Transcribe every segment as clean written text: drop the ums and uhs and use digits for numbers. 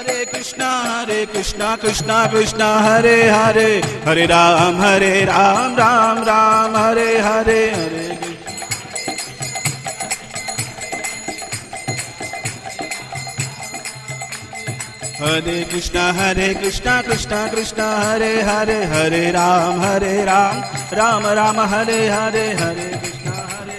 कृष्णा कृष्णा कृष्णा हरे हरे, हरे राम राम राम हरे हरे, हरे कृष्णा कृष्णा कृष्णा हरे हरे, हरे राम राम राम हरे हरे, हरे कृष्णा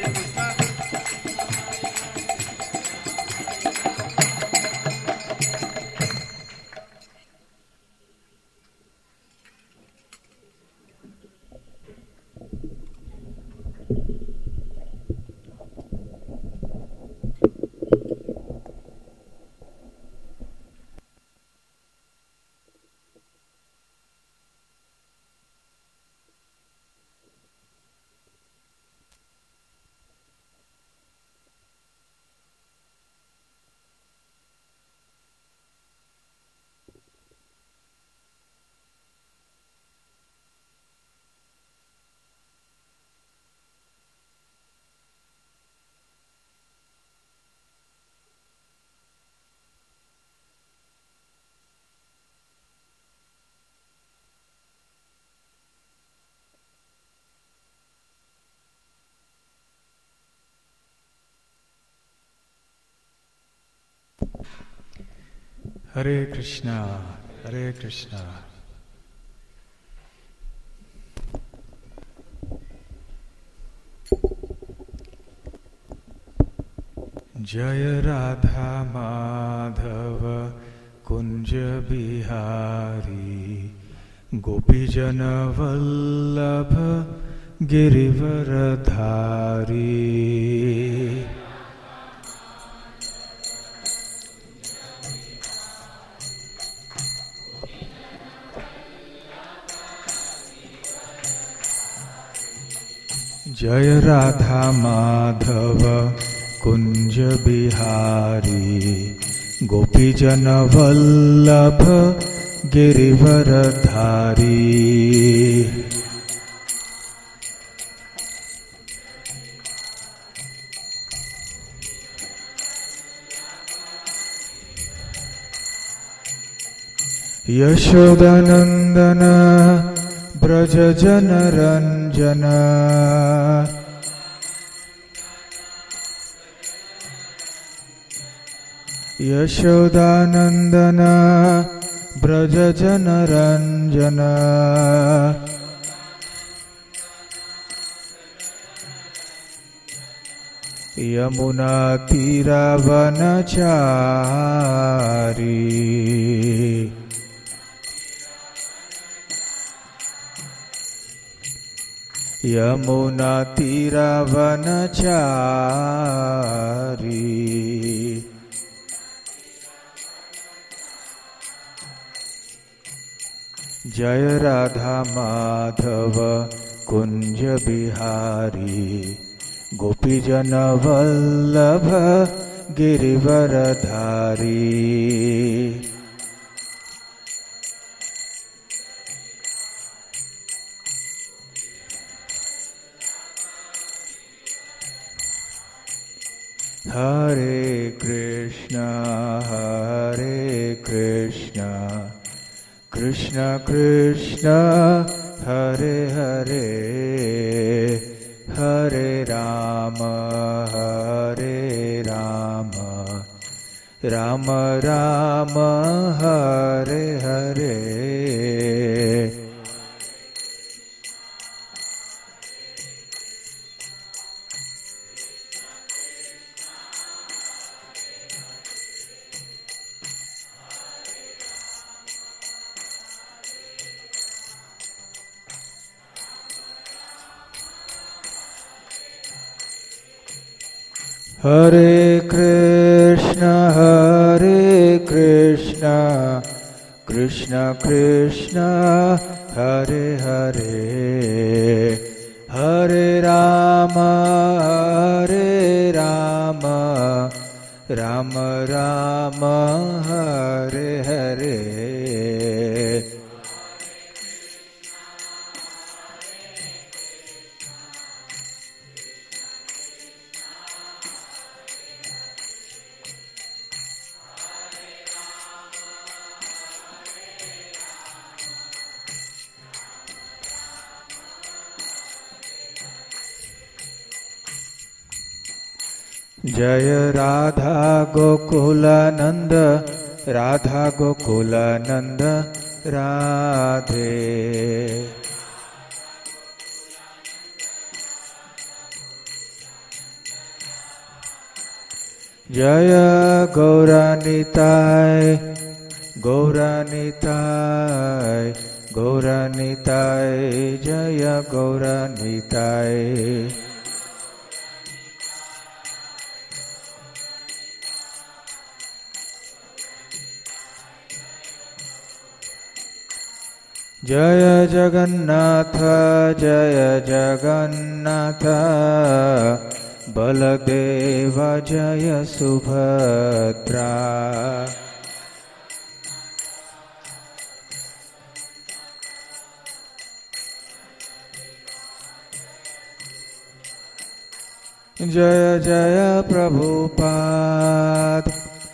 हरे कृष्णा हरे कृष्णा। जय राधा माधव कुंज बिहारी, गोपीजन वल्लभ गिरिवरधारी। जय राधा माधव कुंज बिहारी, गोपीजन वल्लभ गिरिवरधारी। यशोदानंदन ब्रज जन रंजन, यशोदानंदन ब्रज जन रंजन। यमुना तीरावनचारी, यमुना तीरावनचारी। जय राधा माधव कुंज बिहारी, गोपीजन वल्लभ गिरिवरधारी। हरे कृष्णा कृष्ण कृष्ण हरे हरे, हरे राम राम राम हरे हरे। हरे कृष्ण कृष्ण कृष्ण हरे हरे, हरे राम राम राम हरे हरे। जय राधा गोकुलानंद राधा गोकुलानंद राधे। जय गौरानिताय गौरानिताय गौरानिताय जय गौरानिताय। जय जगन्नाथ जय जगन्नाथ बलदेव जय सुभद्रा। जय जय प्रभुपाद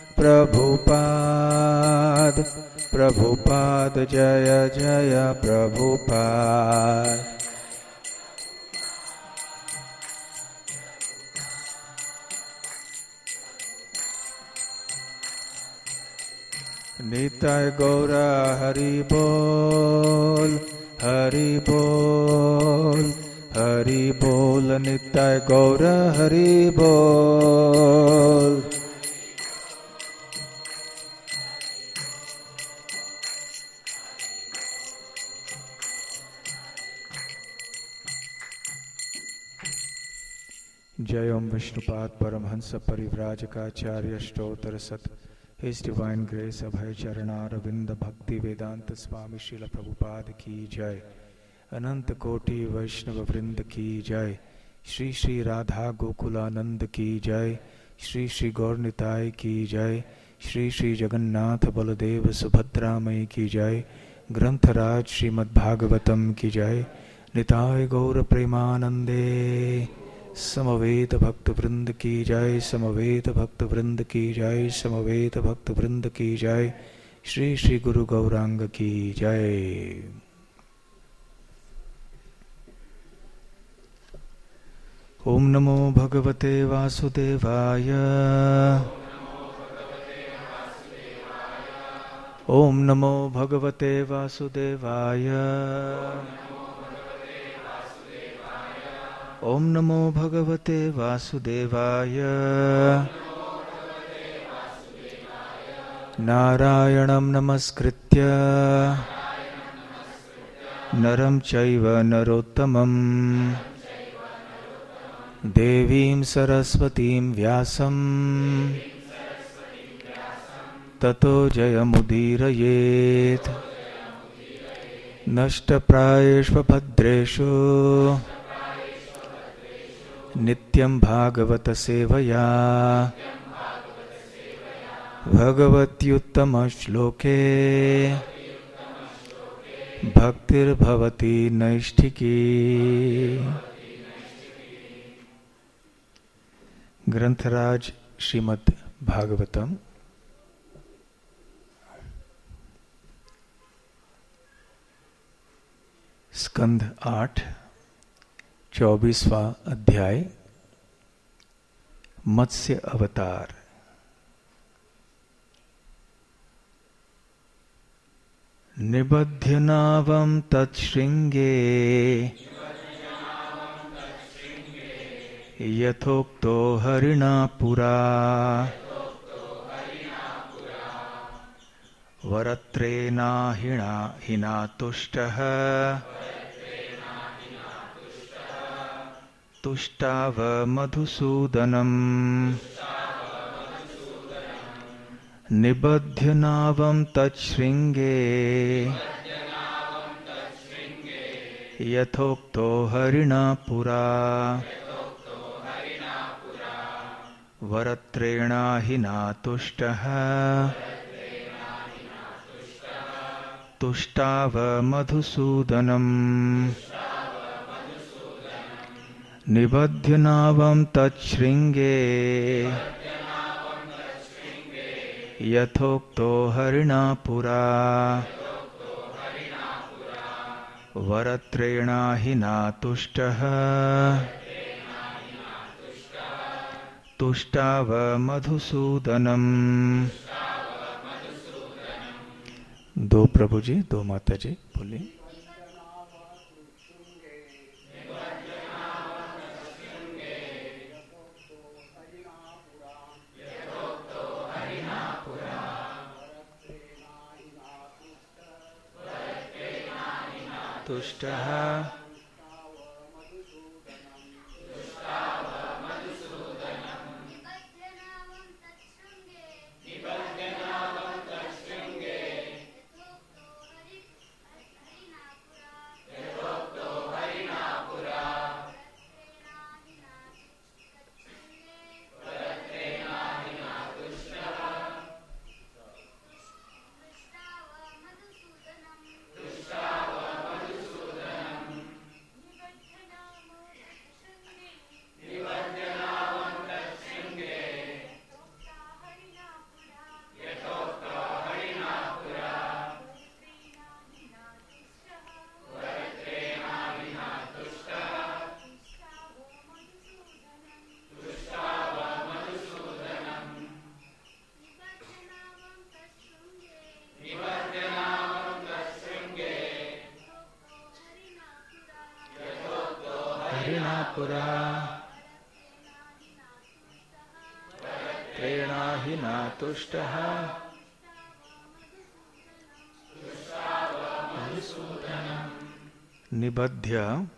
प्रभुपाद प्रभुपाद जय जय प्रभुपाद। निताय गौर हरि बोल हरि बोल हरि बोल निताय गौर हरि बोल। जय ओम विष्णुपाद परमहंस परिव्राजकाचार्य स्तोत्र सत His Divine Grace अभय चरणारविंद भक्ति वेदांत स्वामी श्रील प्रभुपाद की जय। अनंत कोटि वैष्णव वृंद की जय। श्री श्री राधा गोकुलानंद की जय। श्री श्री गौरनिताय की जय। श्री श्री जगन्नाथ बलदेव सुभद्रा मई की जय। ग्रंथराज श्रीमद्भागवतम की जय। निताय गौर प्रेमानंदे समवेत भक्त वृंद की जय। समवेत भक्त वृंद की जय। समवेत भक्त वृंद की जय। श्री श्री गुरु गौरांग की जय। ओम नमो भगवते वासुदेवाय। ओम नमो भगवते वासुदेवाय। ओम नमो भगवते वासुदेवाय। नारायणं नमस्कृत्य नरं चैव नरोत्तमं देवीं सरस्वतीं व्यासं ततो जयमुदीरयेत्। नष्टप्रायेषु भद्रेषु नित्यं भागवत सेवया भगवत्युत्तम श्लोके भक्तिर्भवति नैष्ठिकी। ग्रंथराज श्रीमद् भागवतम स्कंध 8 24वां अध्याय मत्स्य अवतार। निबध्य नावं तच्छृंगे यथोक्तो हरिणा पुरा वरत्रेणाहिना हिना तुष्टः तुष्टाव मधुसूदनम्। निबध्य नावं तच्छृंगे यथोक्तो हरिणा पुरा वरत्रेणाहिना तुष्टः तुष्टाव मधुसूदनम्। निबध्य नावं तच्छृंगे यथोक्तो हरिणा पुरा वरत्रेणाहिना तुष्टः तुष्टाव मधुसूदनम। दो प्रभु जी, दो माता जी बोलिए। तुष्टः तुष्टः निबध्य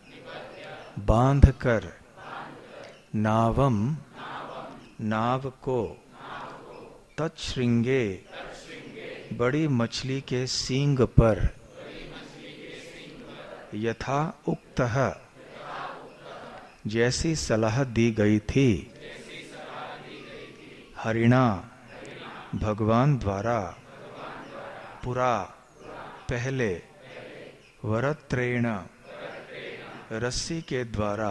बांधकर नावम नाव को तत्श्रृंगे बड़ी मछली के सींग पर यथा उक्तः जैसी सलाह दी गई थी हरिणा भगवान द्वारा पुरा पहले वरत्रेण रस्सी के द्वारा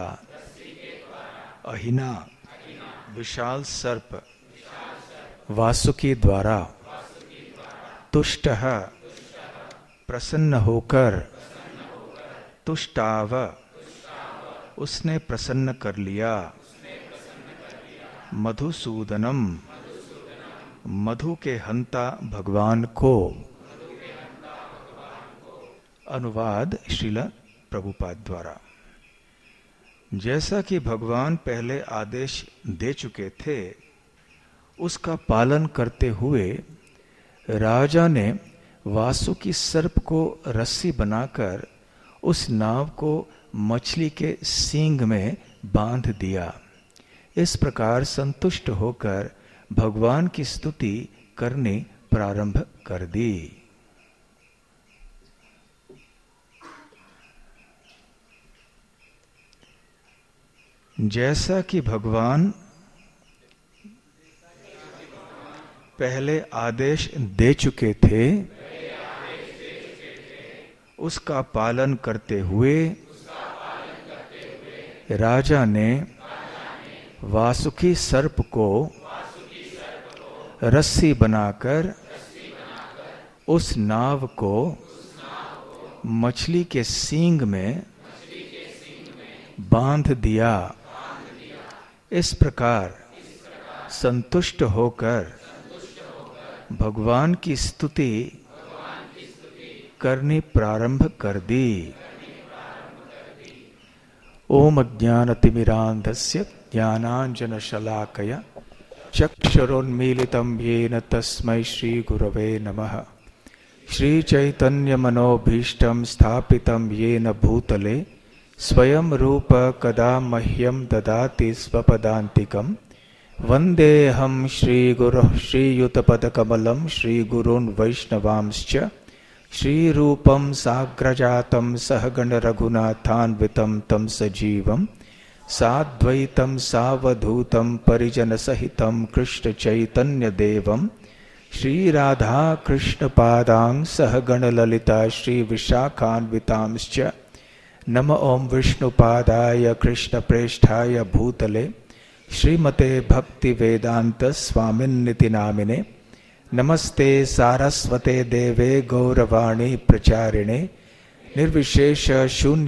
अहिना विशाल सर्प वासुकी द्वारा तुष्टः प्रसन्न होकर तुष्टाव उसने प्रसन्न कर लिया मधुसूदनम मधु के हंता भगवान को। अनुवाद श्रील प्रभुपाद द्वारा। जैसा कि भगवान पहले आदेश दे चुके थे उसका पालन करते हुए राजा ने वासुकी सर्प को रस्सी बनाकर उस नाव को मछली के सींग में बांध दिया। इस प्रकार संतुष्ट होकर भगवान की स्तुति करनी प्रारंभ कर दी। जैसा कि भगवान पहले आदेश दे चुके थे उसका पालन करते हुए राजा ने वासुकी सर्प को रस्सी बनाकर उस नाव को मछली के सींग में बांध दिया। इस प्रकार संतुष्ट होकर भगवान की स्तुति करनी प्रारंभ कर दी। ओम अज्ञानतिमिरान्धस्य ज्ञानाञ्जनशलाकया चक्षुरुन्मीलितं येन तस्मै श्रीगुरवे नमः। श्रीचैतन्यमनोभीष्टं स्थापितं येन भूतले स्वयं रूप कदा मह्यं ददाति स्वपदान्तिकं। वन्देऽहं श्रीगुरुः श्रीयुतपदकमलं श्रीगुरून् वैष्णवांश्च श्रीरूपं साग्रजातं सहगण रघुनाथान्वितं तं सजीवं साद्वैतं सावधूतं परिजनसहितं कृष्ण चैतन्य देवं श्रीराधा कृष्णपादां सहगण ललिता श्री विशाखान्वितांश्च। नम ओं विष्णुपादाय कृष्णप्रेष्ठाय भूतले श्रीमते भक्तिवेदांत स्वामिन्निति नामिने। नमस्ते सारस्वते देवे गौरवाणी प्रचारिणे निर्विशेष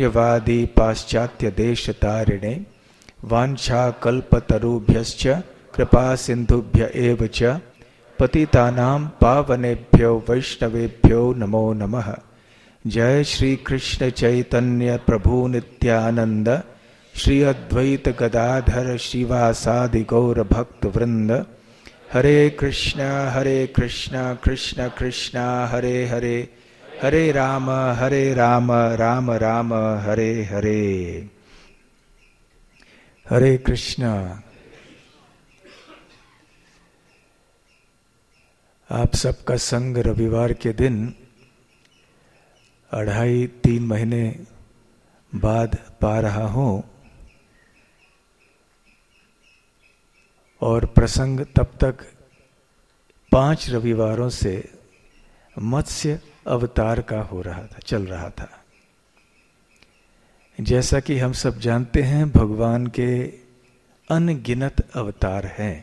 शून्यवादी पाश्चात्य देशतारिणे। वाञ्छा कल्पतरुभ्यश्च कृपा सिंधुभ्य एव च पतितानां पावनेभ्यो वैष्णवेभ्यो नमो नमः। जय श्री कृष्ण चैतन्य प्रभु नित्यानंद श्री अद्वैत गदाधर श्रीवासादि गौर भक्त वृंद। हरे कृष्ण कृष्ण कृष्ण हरे हरे, हरे राम राम राम हरे हरे। हरे कृष्ण। आप सबका संग रविवार के दिन 2.5-3 महीने बाद पा रहा हूं, और प्रसंग तब तक 5 रविवारों से मत्स्य अवतार का हो रहा था, चल रहा था। जैसा कि हम सब जानते हैं, भगवान के अनगिनत अवतार हैं।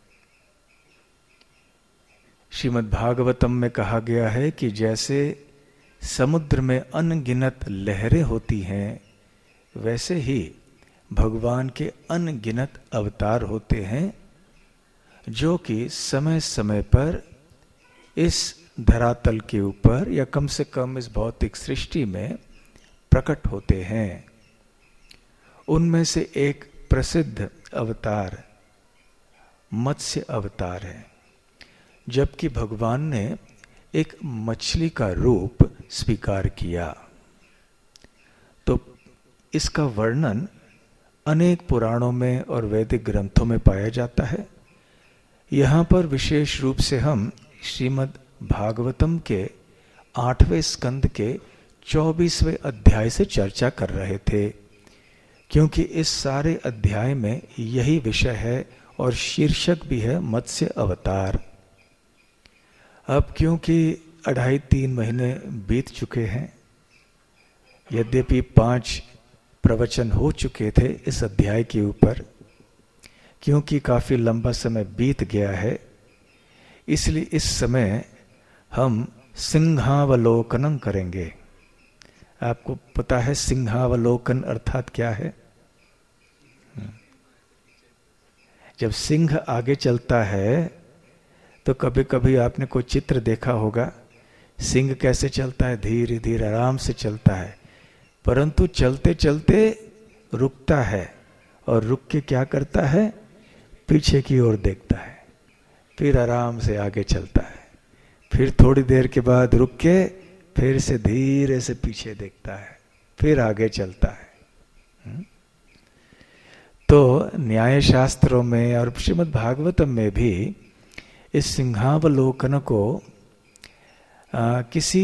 श्रीमद् भागवतम में कहा गया है कि जैसे समुद्र में अनगिनत लहरें होती हैं, वैसे ही भगवान के अनगिनत अवतार होते हैं, जो कि समय समय पर इस धरातल के ऊपर या कम से कम इस भौतिक सृष्टि में प्रकट होते हैं। उनमें से एक प्रसिद्ध अवतार मत्स्य अवतार है। जबकि भगवान ने एक मछली का रूप स्वीकार किया, तो इसका वर्णन अनेक पुराणों में और वैदिक ग्रंथों में पाया जाता है। यहाँ पर विशेष रूप से हम श्रीमद् भागवतम के 8वें स्कंद के 24वें अध्याय से चर्चा कर रहे थे, क्योंकि इस सारे अध्याय में यही विषय है और शीर्षक भी है मत्स्य अवतार। अब क्योंकि 2.5-3 महीने बीत चुके हैं, यद्यपि 5 प्रवचन हो चुके थे इस अध्याय के ऊपर, क्योंकि काफी लंबा समय बीत गया है, इसलिए इस समय हम सिंहावलोकन करेंगे। आपको पता है सिंहावलोकन अर्थात क्या है? जब सिंह आगे चलता है तो कभी कभी आपने कोई चित्र देखा होगा, सिंह कैसे चलता है, धीरे धीरे आराम से चलता है, परंतु चलते चलते रुकता है और रुक के क्या करता है, पीछे की ओर देखता है, फिर आराम से आगे चलता है, फिर थोड़ी देर के बाद रुक के फिर से धीरे से पीछे देखता है, फिर आगे चलता है। तो न्याय शास्त्रों में और श्रीमद् भागवतम में भी इस सिंहावलोकन को किसी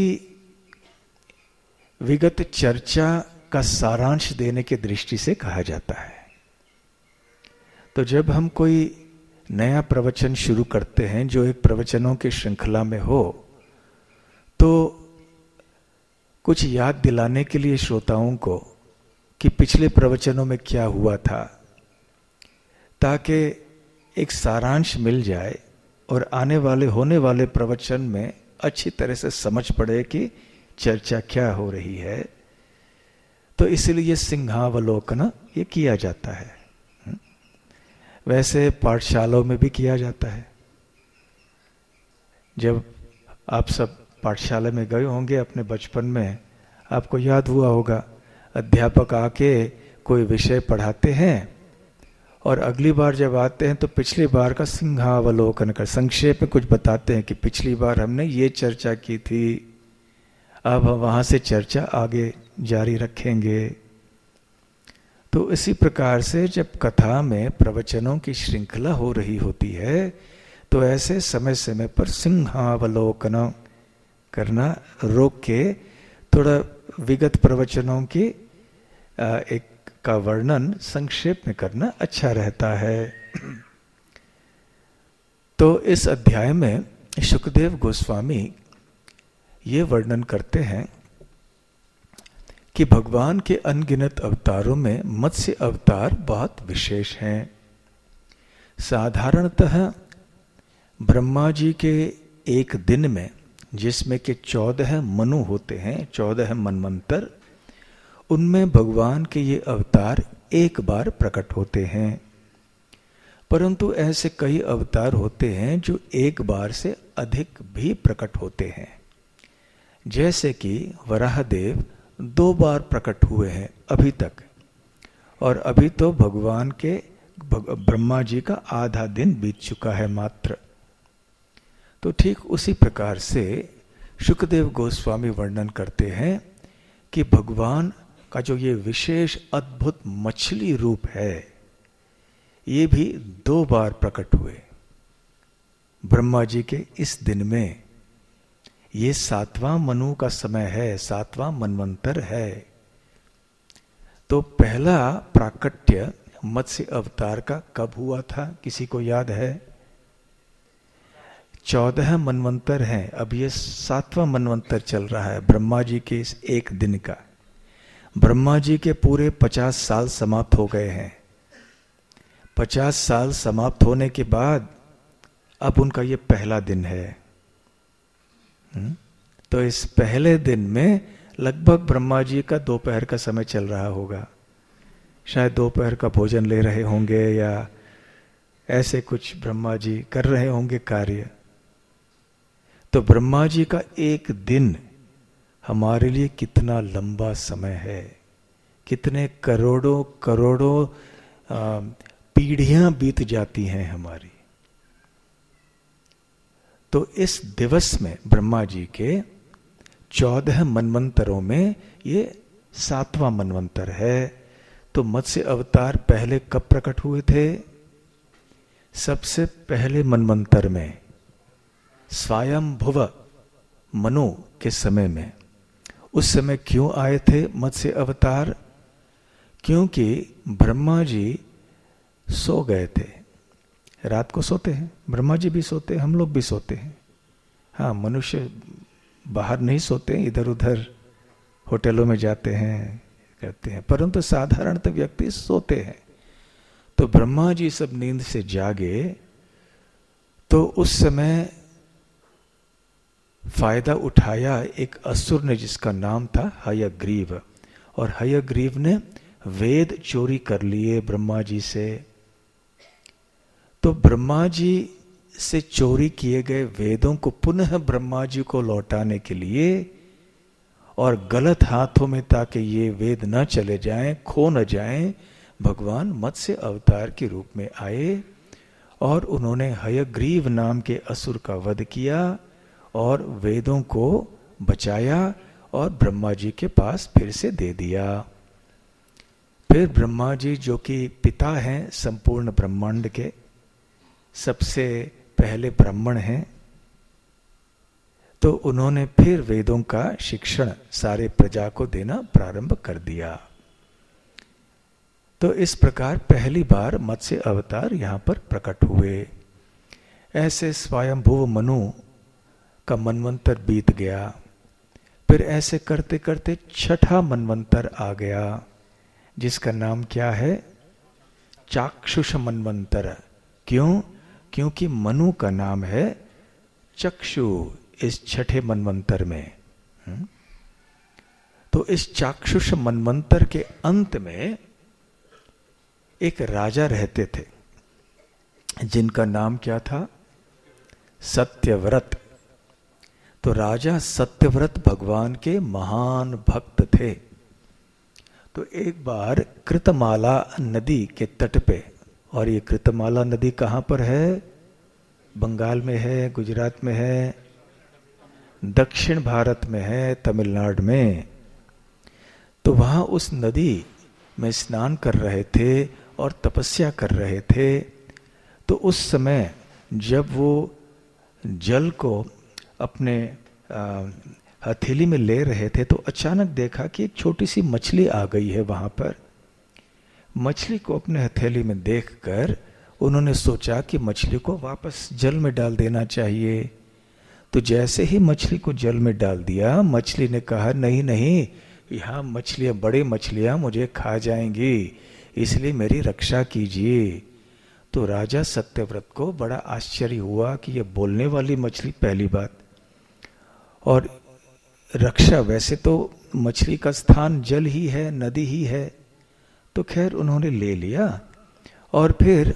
विगत चर्चा का सारांश देने की दृष्टि से कहा जाता है। तो जब हम कोई नया प्रवचन शुरू करते हैं जो एक प्रवचनों की श्रृंखला में हो, तो कुछ याद दिलाने के लिए श्रोताओं को कि पिछले प्रवचनों में क्या हुआ था, ताकि एक सारांश मिल जाए और आने वाले होने वाले प्रवचन में अच्छी तरह से समझ पड़े कि चर्चा क्या हो रही है। तो इसलिए सिंहावलोकन ये किया जाता है। वैसे पाठशालाओं में भी किया जाता है। जब आप सब पाठशाला में गए होंगे अपने बचपन में, आपको याद हुआ होगा, अध्यापक आके कोई विषय पढ़ाते हैं और अगली बार जब आते हैं तो पिछली बार का सिंहावलोकन कर संक्षेप में कुछ बताते हैं कि पिछली बार हमने ये चर्चा की थी, अब हम वहां से चर्चा आगे जारी रखेंगे। तो इसी प्रकार से जब कथा में प्रवचनों की श्रृंखला हो रही होती है, तो ऐसे समय समय पर सिंहावलोकन करना रोक के थोड़ा विगत प्रवचनों की एक का वर्णन संक्षेप में करना अच्छा रहता है। तो इस अध्याय में शुकदेव गोस्वामी ये वर्णन करते हैं कि भगवान के अनगिनत अवतारों में मत्स्य अवतार बहुत विशेष हैं। साधारणतः ब्रह्मा जी के एक दिन में, जिसमें के 14 मनु होते हैं, 14 मनवंतर, उनमें भगवान के ये अवतार एक बार प्रकट होते हैं। परंतु ऐसे कई अवतार होते हैं जो एक बार से अधिक भी प्रकट होते हैं। जैसे कि वराहदेव 2 बार प्रकट हुए हैं अभी तक, और अभी तो भगवान के ब्रह्मा जी का आधा दिन बीत चुका है मात्र। तो ठीक उसी प्रकार से शुकदेव गोस्वामी वर्णन करते हैं कि भगवान का जो ये विशेष अद्भुत मछली रूप है, ये भी 2 बार प्रकट हुए ब्रह्मा जी के इस दिन में। ये 7वां मनु का समय है, 7वां मनवंतर है। तो पहला प्राकट्य मत्स्य अवतार का कब हुआ था, किसी को याद है? 14 मनवंतर हैं, अब ये 7वां मनवंतर चल रहा है ब्रह्मा जी के इस एक दिन का। ब्रह्मा जी के पूरे 50 साल समाप्त हो गए हैं। 50 साल समाप्त होने के बाद अब उनका ये पहला दिन है। तो इस पहले दिन में लगभग ब्रह्मा जी का दोपहर का समय चल रहा होगा, शायद दोपहर का भोजन ले रहे होंगे या ऐसे कुछ ब्रह्मा जी कर रहे होंगे कार्य। तो ब्रह्मा जी का एक दिन हमारे लिए कितना लंबा समय है, कितने करोड़ों करोड़ों पीढ़ियां बीत जाती हैं हमारी। तो इस दिवस में ब्रह्मा जी के 14 मनवंतरों में ये 7वां मनवंतर है। तो मत्स्य अवतार पहले कब प्रकट हुए थे? सबसे पहले मनवंतर में, स्वयंभुव मनु के समय में। उस समय क्यों आए थे मत्स्य अवतार? क्योंकि ब्रह्मा जी सो गए थे। रात को सोते हैं, ब्रह्मा जी भी सोते हैं, हम लोग भी सोते हैं। हाँ, मनुष्य बाहर नहीं सोते, इधर उधर होटलों में जाते हैं, करते हैं, परंतु साधारणतः व्यक्ति सोते हैं। तो ब्रह्मा जी सब नींद से जागे तो उस समय फायदा उठाया एक असुर ने जिसका नाम था हयग्रीव, और हयग्रीव ने वेद चोरी कर लिए ब्रह्मा जी से। तो ब्रह्मा जी से चोरी किए गए वेदों को पुनः ब्रह्मा जी को लौटाने के लिए और गलत हाथों में ताकि ये वेद न चले जाएं, खो न जाएं, भगवान मत्स्य अवतार के रूप में आए और उन्होंने हयग्रीव नाम के असुर का वध किया और वेदों को बचाया और ब्रह्मा जी के पास फिर से दे दिया। फिर ब्रह्मा जी जो कि पिता हैं संपूर्ण ब्रह्मांड के, सबसे पहले ब्राह्मण हैं, तो उन्होंने फिर वेदों का शिक्षण सारे प्रजा को देना प्रारंभ कर दिया। तो इस प्रकार पहली बार मत्स्य अवतार यहां पर प्रकट हुए। ऐसे स्वयंभुव मनु का मनवंतर बीत गया। फिर ऐसे करते करते 6ठा मनवंतर आ गया, जिसका नाम क्या है? चाक्षुष मनवंतर। क्यों? क्योंकि मनु का नाम है चक्षु इस 6ठे मनवंतर में। तो इस चाक्षुष मनवंतर के अंत में एक राजा रहते थे जिनका नाम क्या था? सत्यव्रत। तो राजा सत्यव्रत भगवान के महान भक्त थे। तो एक बार कृतमाला नदी के तट पे, और ये कृतमाला नदी कहाँ पर है? बंगाल में है, गुजरात में है, दक्षिण भारत में है, तमिलनाडु में। तो वहां उस नदी में स्नान कर रहे थे और तपस्या कर रहे थे। तो उस समय जब वो जल को अपने हथेली में ले रहे थे तो अचानक देखा कि एक छोटी सी मछली आ गई है वहां पर। मछली को अपने हथेली में देखकर उन्होंने सोचा कि मछली को वापस जल में डाल देना चाहिए। तो जैसे ही मछली को जल में डाल दिया, मछली ने कहा नहीं नहीं, यहाँ मछलियां, बड़े मछलियां मुझे खा जाएंगी, इसलिए मेरी रक्षा कीजिए। तो राजा सत्यव्रत को बड़ा आश्चर्य हुआ कि यह बोलने वाली मछली, पहली बात, और रक्षा, वैसे तो मछली का स्थान जल ही है, नदी ही है। तो खैर उन्होंने ले लिया और फिर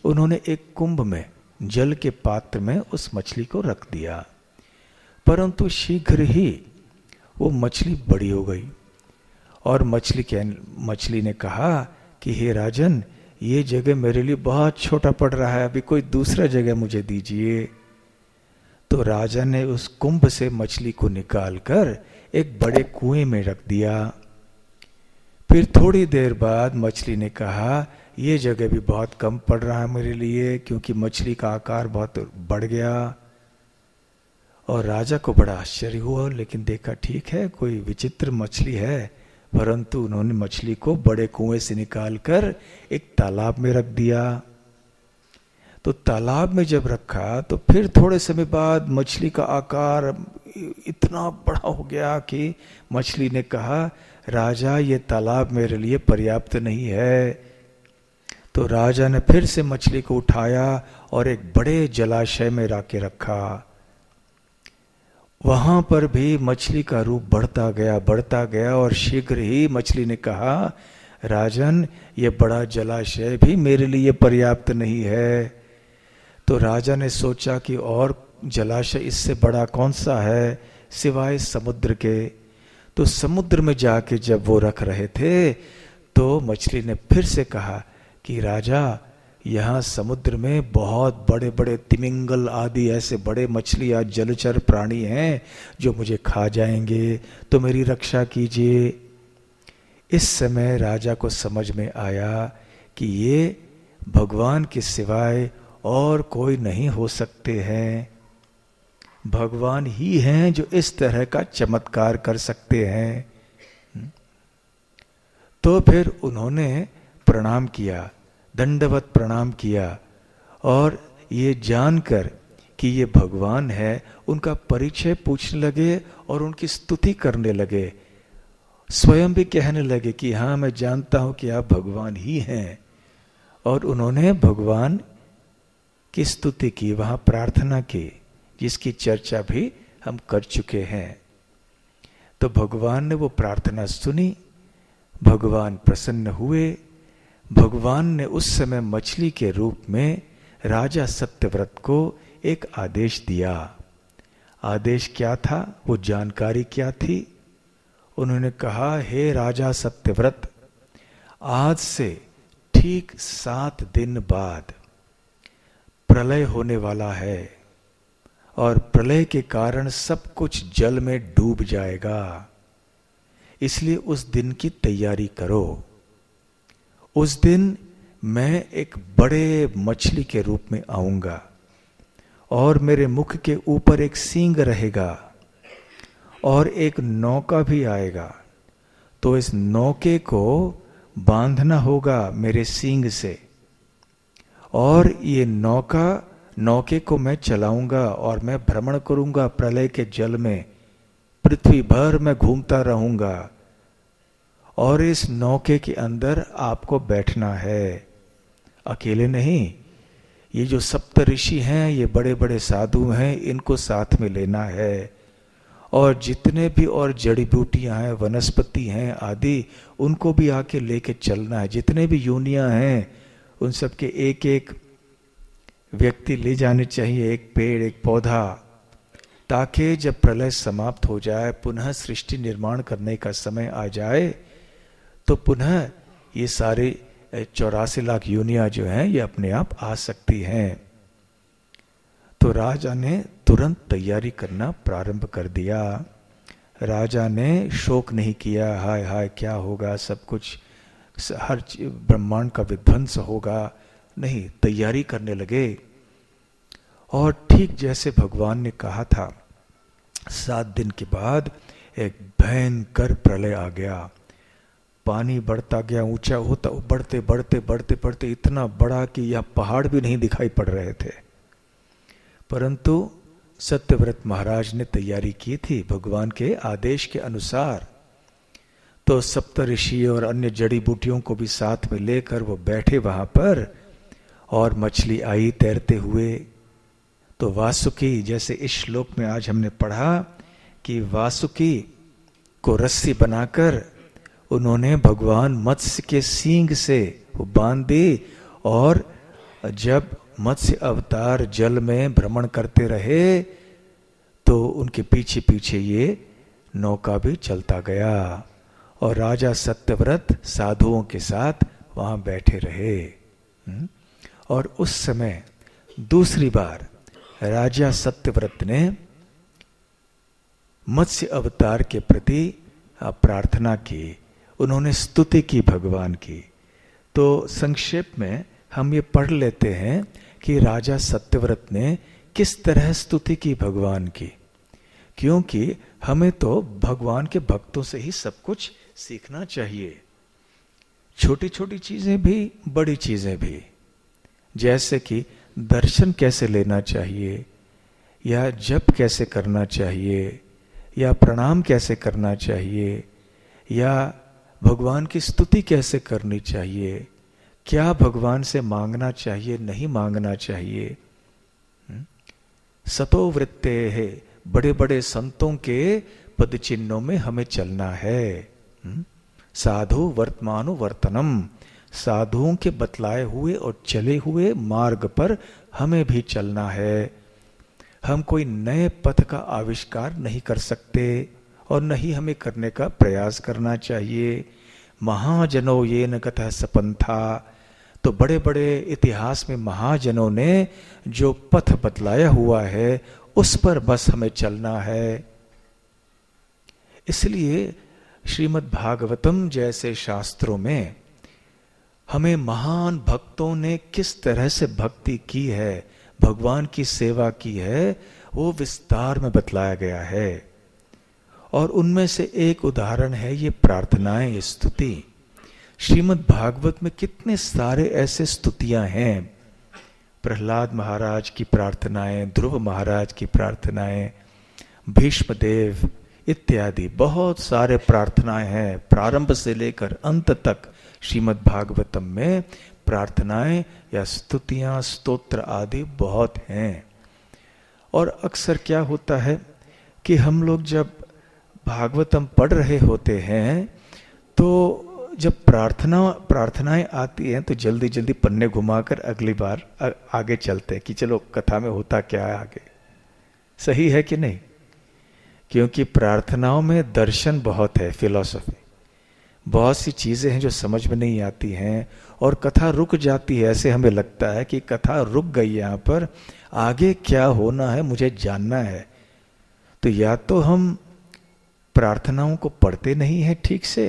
उन्होंने एक कुंभ में जल के पात्र में उस मछली को रख दिया, परंतु शीघ्र ही वो मछली बड़ी हो गई और मछली ने कहा कि हे राजन, ये जगह मेरे लिए बहुत छोटा पड़ रहा है, अभी कोई दूसरा जगह मुझे दीजिए। तो राजा ने उस कुंभ से मछली को निकालकर एक बड़े कुएं में रख दिया। फिर थोड़ी देर बाद मछली ने कहा, ये जगह भी बहुत कम पड़ रहा है मेरे लिए, क्योंकि मछली का आकार बहुत बढ़ गया। और राजा को बड़ा आश्चर्य हुआ, लेकिन देखा ठीक है कोई विचित्र मछली है, परंतु उन्होंने मछली को बड़े कुएं से निकालकर एक तालाब में रख दिया। तो तालाब में जब रखा तो फिर थोड़े समय बाद मछली का आकार इतना बड़ा हो गया कि मछली ने कहा, राजा ये तालाब मेरे लिए पर्याप्त नहीं है। तो राजा ने फिर से मछली को उठाया और एक बड़े जलाशय में लाके रखा। वहां पर भी मछली का रूप बढ़ता गया और शीघ्र ही मछली ने कहा, राजन ये बड़ा जलाशय भी मेरे लिए पर्याप्त नहीं है। तो राजा ने सोचा कि और जलाशय इससे बड़ा कौन सा है सिवाय समुद्र के। तो समुद्र में जाके जब वो रख रहे थे तो मछली ने फिर से कहा कि राजा, यहाँ समुद्र में बहुत बड़े बड़े तिमिंगल आदि ऐसे बड़े मछलियाँ जलचर प्राणी हैं जो मुझे खा जाएंगे, तो मेरी रक्षा कीजिए। इस समय राजा को समझ में आया कि ये भगवान के सिवाय और कोई नहीं हो सकते हैं, भगवान ही हैं जो इस तरह का चमत्कार कर सकते हैं। तो फिर उन्होंने प्रणाम किया, दंडवत प्रणाम किया और ये जानकर कि ये भगवान है उनका परिचय पूछने लगे और उनकी स्तुति करने लगे। स्वयं भी कहने लगे कि हाँ, मैं जानता हूं कि आप भगवान ही हैं। और उन्होंने भगवान की स्तुति की, वहां प्रार्थना की, जिसकी चर्चा भी हम कर चुके हैं। तो भगवान ने वो प्रार्थना सुनी, भगवान प्रसन्न हुए। भगवान ने उस समय मछली के रूप में राजा सत्यव्रत को एक आदेश दिया। आदेश क्या था, वो जानकारी क्या थी? उन्होंने कहा, हे राजा सत्यव्रत, आज से ठीक 7 दिन बाद प्रलय होने वाला है और प्रलय के कारण सब कुछ जल में डूब जाएगा, इसलिए उस दिन की तैयारी करो। उस दिन मैं एक बड़े मछली के रूप में आऊंगा और मेरे मुख के ऊपर एक सींग रहेगा और एक नौका भी आएगा। तो इस नौके को बांधना होगा मेरे सींग से और ये नौके को मैं चलाऊंगा और मैं भ्रमण करूंगा प्रलय के जल में, पृथ्वी भर मैं घूमता रहूंगा और इस नौके के अंदर आपको बैठना है, अकेले नहीं। ये जो सप्त ऋषि हैं, ये बड़े बड़े साधु हैं, इनको साथ में लेना है और जितने भी और जड़ी बूटियां हैं, वनस्पति हैं आदि, उनको भी आके लेके चलना है। जितने भी योनियां हैं उन सबके एक एक व्यक्ति ले जाने चाहिए, एक पेड़, एक पौधा, ताकि जब प्रलय समाप्त हो जाए, पुनः सृष्टि निर्माण करने का समय आ जाए, तो पुनः ये सारे 84 लाख योनियां जो हैं ये अपने आप आ सकती हैं। तो राजा ने तुरंत तैयारी करना प्रारंभ कर दिया। राजा ने शोक नहीं किया, हाय हाय क्या होगा, सब कुछ हर ब्रह्मांड का विध्वंस होगा, नहीं, तैयारी करने लगे। और ठीक जैसे भगवान ने कहा था, 7 दिन के बाद एक भयंकर प्रलय आ गया। पानी बढ़ता गया, ऊंचा होता, बढ़ते बढ़ते बढ़ते बढ़ते इतना बड़ा कि यह पहाड़ भी नहीं दिखाई पड़ रहे थे। परंतु सत्यव्रत महाराज ने तैयारी की थी भगवान के आदेश के अनुसार। तो सप्तऋषि और अन्य जड़ी बूटियों को भी साथ में लेकर वो बैठे वहां पर और मछली आई तैरते हुए। तो वासुकी, जैसे इस श्लोक में आज हमने पढ़ा कि वासुकी को रस्सी बनाकर उन्होंने भगवान मत्स्य के सींग से वो बांध दी और जब मत्स्य अवतार जल में भ्रमण करते रहे तो उनके पीछे पीछे ये नौका भी चलता गया और राजा सत्यव्रत साधुओं के साथ वहां बैठे रहे। और उस समय दूसरी बार राजा सत्यव्रत ने मत्स्य अवतार के प्रति प्रार्थना की, उन्होंने स्तुति की भगवान की। तो संक्षेप में हम ये पढ़ लेते हैं कि राजा सत्यव्रत ने किस तरह स्तुति की भगवान की, क्योंकि हमें तो भगवान के भक्तों से ही सब कुछ सीखना चाहिए, छोटी छोटी चीजें भी बड़ी चीजें भी, जैसे कि दर्शन कैसे लेना चाहिए, या जप कैसे करना चाहिए, या प्रणाम कैसे करना चाहिए, या भगवान की स्तुति कैसे करनी चाहिए, क्या भगवान से मांगना चाहिए नहीं मांगना चाहिए। सतो वृत्ते है, बड़े बड़े संतों के पद चिन्हों में हमें चलना है। साधु वर्तमानु वर्तनम, साधुओं के बतलाए हुए और चले हुए मार्ग पर हमें भी चलना है। हम कोई नए पथ का आविष्कार नहीं कर सकते और नहीं हमें करने का प्रयास करना चाहिए। महाजनो ये न कथा सपंथा, तो बड़े बड़े इतिहास में महाजनों ने जो पथ बतलाया हुआ है उस पर बस हमें चलना है। इसलिए श्रीमद् भागवतम जैसे शास्त्रों में हमें महान भक्तों ने किस तरह से भक्ति की है, भगवान की सेवा की है, वो विस्तार में बतलाया गया है। और उनमें से एक उदाहरण है ये प्रार्थनाएं, ये स्तुति। श्रीमद् भागवत में कितने सारे ऐसे स्तुतियां हैं, प्रहलाद महाराज की प्रार्थनाएं, ध्रुव महाराज की प्रार्थनाएं, भीष्मदेव इत्यादि बहुत सारे प्रार्थनाएं हैं। प्रारंभ से लेकर अंत तक श्रीमद् भागवतम में प्रार्थनाएं या स्तुतियां, स्तोत्र आदि बहुत हैं। और अक्सर क्या होता है कि हम लोग जब भागवतम पढ़ रहे होते हैं तो जब प्रार्थनाएं आती हैं तो जल्दी जल्दी पन्ने घुमाकर अगली बार आगे चलते हैं कि चलो कथा में होता क्या है आगे। सही है कि नहीं? क्योंकि प्रार्थनाओं में दर्शन बहुत है, फिलॉसफी, बहुत सी चीजें हैं जो समझ में नहीं आती हैं और कथा रुक जाती है। ऐसे हमें लगता है कि कथा रुक गई, यहाँ पर आगे क्या होना है मुझे जानना है। तो या तो हम प्रार्थनाओं को पढ़ते नहीं हैं ठीक से,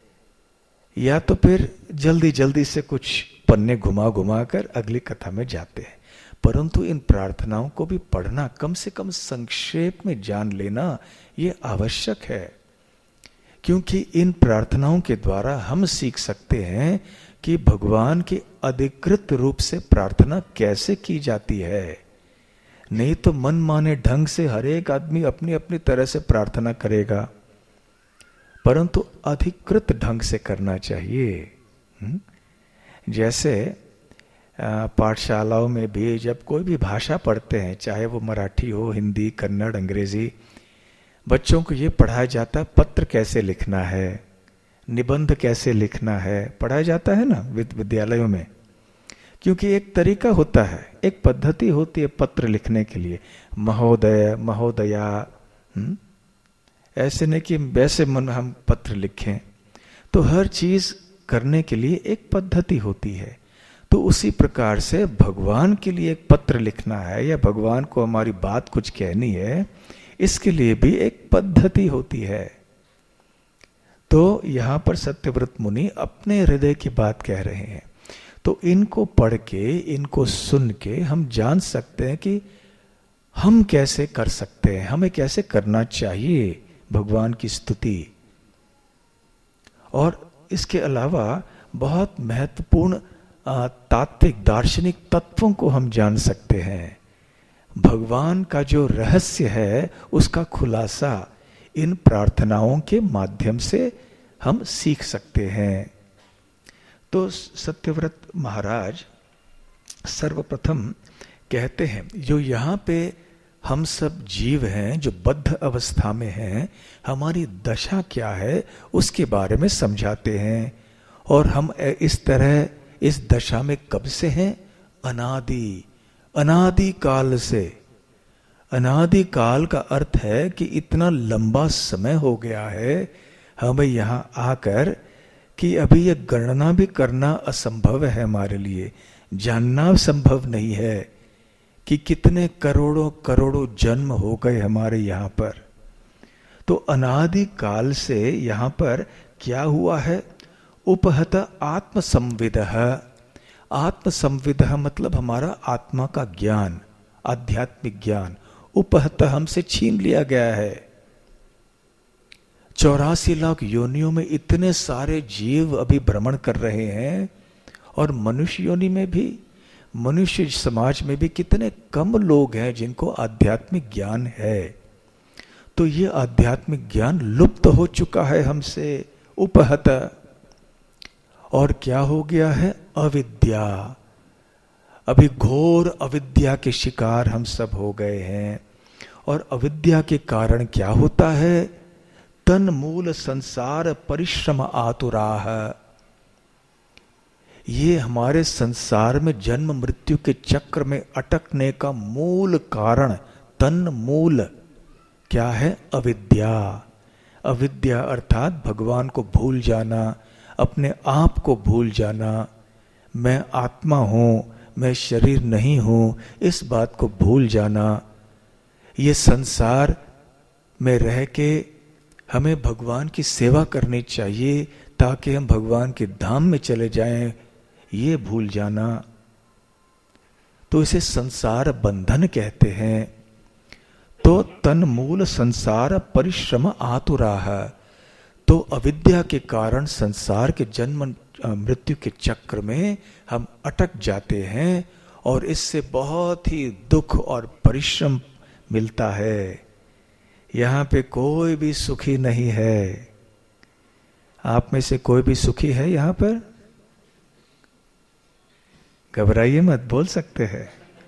या तो फिर जल्दी जल्दी से कुछ पन्ने घुमा घुमा कर अगली कथा में जाते हैं। परंतु इन प्रार्थनाओं को भी पढ़ना, कम से कम संक्षेप में जान लेना, ये आवश्यक है। क्योंकि इन प्रार्थनाओं के द्वारा हम सीख सकते हैं कि भगवान की अधिकृत रूप से प्रार्थना कैसे की जाती है। नहीं तो मन माने ढंग से हर एक आदमी अपनी अपनी तरह से प्रार्थना करेगा, परंतु अधिकृत ढंग से करना चाहिए। जैसे पाठशालाओं में भी जब कोई भी भाषा पढ़ते हैं, चाहे वो मराठी हो, हिंदी, कन्नड़, अंग्रेजी, बच्चों को ये पढ़ाया जाता है पत्र कैसे लिखना है, निबंध कैसे लिखना है, पढ़ाया जाता है ना विद्यालयों में। क्योंकि एक तरीका होता है, एक पद्धति होती है पत्र लिखने के लिए, महोदय, महोदया, ऐसे नहीं कि वैसे मन हम पत्र लिखें। तो हर चीज करने के लिए एक पद्धति होती है। तो उसी प्रकार से भगवान के लिए एक पत्र लिखना है या भगवान को हमारी बात कुछ कहनी है, इसके लिए भी एक पद्धति होती है। तो यहां पर सत्यव्रत मुनि अपने हृदय की बात कह रहे हैं। तो इनको पढ़ के, इनको सुन के हम जान सकते हैं कि हम कैसे कर सकते हैं, हमें कैसे करना चाहिए भगवान की स्तुति। और इसके अलावा बहुत महत्वपूर्ण तात्विक दार्शनिक तत्वों को हम जान सकते हैं। भगवान का जो रहस्य है उसका खुलासा इन प्रार्थनाओं के माध्यम से हम सीख सकते हैं। तो सत्यव्रत महाराज सर्वप्रथम कहते हैं, जो यहाँ पे हम सब जीव हैं जो बद्ध अवस्था में हैं, हमारी दशा क्या है उसके बारे में समझाते हैं। और हम इस तरह इस दशा में कब से हैं अनादि, अनादि काल से। अनादि काल का अर्थ है कि इतना लंबा समय हो गया है हमें यहां आकर कि अभी यह गणना भी करना असंभव है हमारे लिए, जानना संभव नहीं है कि कितने करोड़ों करोड़ों जन्म हो गए हमारे यहां पर। तो अनादि काल से यहां पर क्या हुआ है? उपहत आत्मसंविदः। आत्मसंविदः मतलब हमारा आत्मा का ज्ञान, आध्यात्मिक ज्ञान। उपहत हमसे छीन लिया गया है। 84 लाख योनियों में इतने सारे जीव अभी भ्रमण कर रहे हैं, और मनुष्य योनि में भी, मनुष्य समाज में भी कितने कम लोग हैं जिनको आध्यात्मिक ज्ञान है। तो ये आध्यात्मिक ज्ञान लुप्त हो चुका है हमसे, उपहत। और क्या हो गया है? अविद्या। अभी घोर अविद्या के शिकार हम सब हो गए हैं। और अविद्या के कारण क्या होता है? तन मूल संसार परिश्रम आतुराह। ये हमारे संसार में जन्म मृत्यु के चक्र में अटकने का मूल कारण, तन मूल क्या है? अविद्या। अविद्या अर्थात भगवान को भूल जाना, अपने आप को भूल जाना। मैं आत्मा हूं, मैं शरीर नहीं हूं, इस बात को भूल जाना। ये संसार में रह के हमें भगवान की सेवा करनी चाहिए ताकि हम भगवान के धाम में चले जाएं, ये भूल जाना। तो इसे संसार बंधन कहते हैं। तो तन मूल संसार परिश्रम आतुराह। तो अविद्या के कारण संसार के जन्म मृत्यु के चक्र में हम अटक जाते हैं, और इससे बहुत ही दुख और परिश्रम मिलता है। यहां पे कोई भी सुखी नहीं है। आप में से कोई भी सुखी है यहां पर? घबराइए मत, बोल सकते हैं।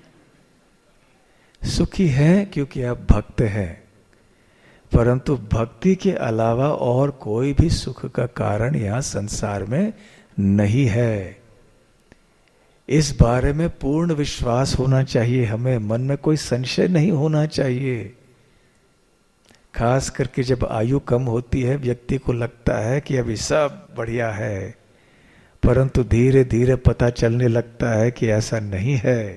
सुखी है क्योंकि आप भक्त हैं, परंतु भक्ति के अलावा और कोई भी सुख का कारण यहां संसार में नहीं है। इस बारे में पूर्ण विश्वास होना चाहिए हमें, मन में कोई संशय नहीं होना चाहिए। खास करके जब आयु कम होती है, व्यक्ति को लगता है कि अभी सब बढ़िया है, परंतु धीरे धीरे पता चलने लगता है कि ऐसा नहीं है।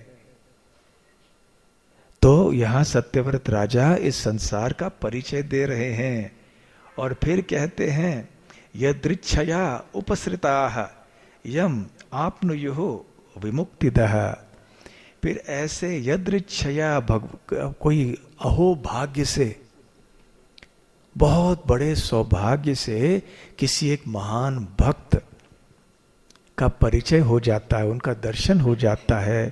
तो यहां सत्यव्रत राजा इस संसार का परिचय दे रहे हैं, और फिर कहते हैं यदृच्छया उपसृताः यम आप्नुयुः विमुक्तिदः। फिर ऐसे यदृच्छया कोई अहो भाग्य से, बहुत बड़े सौभाग्य से किसी एक महान भक्त का परिचय हो जाता है, उनका दर्शन हो जाता है,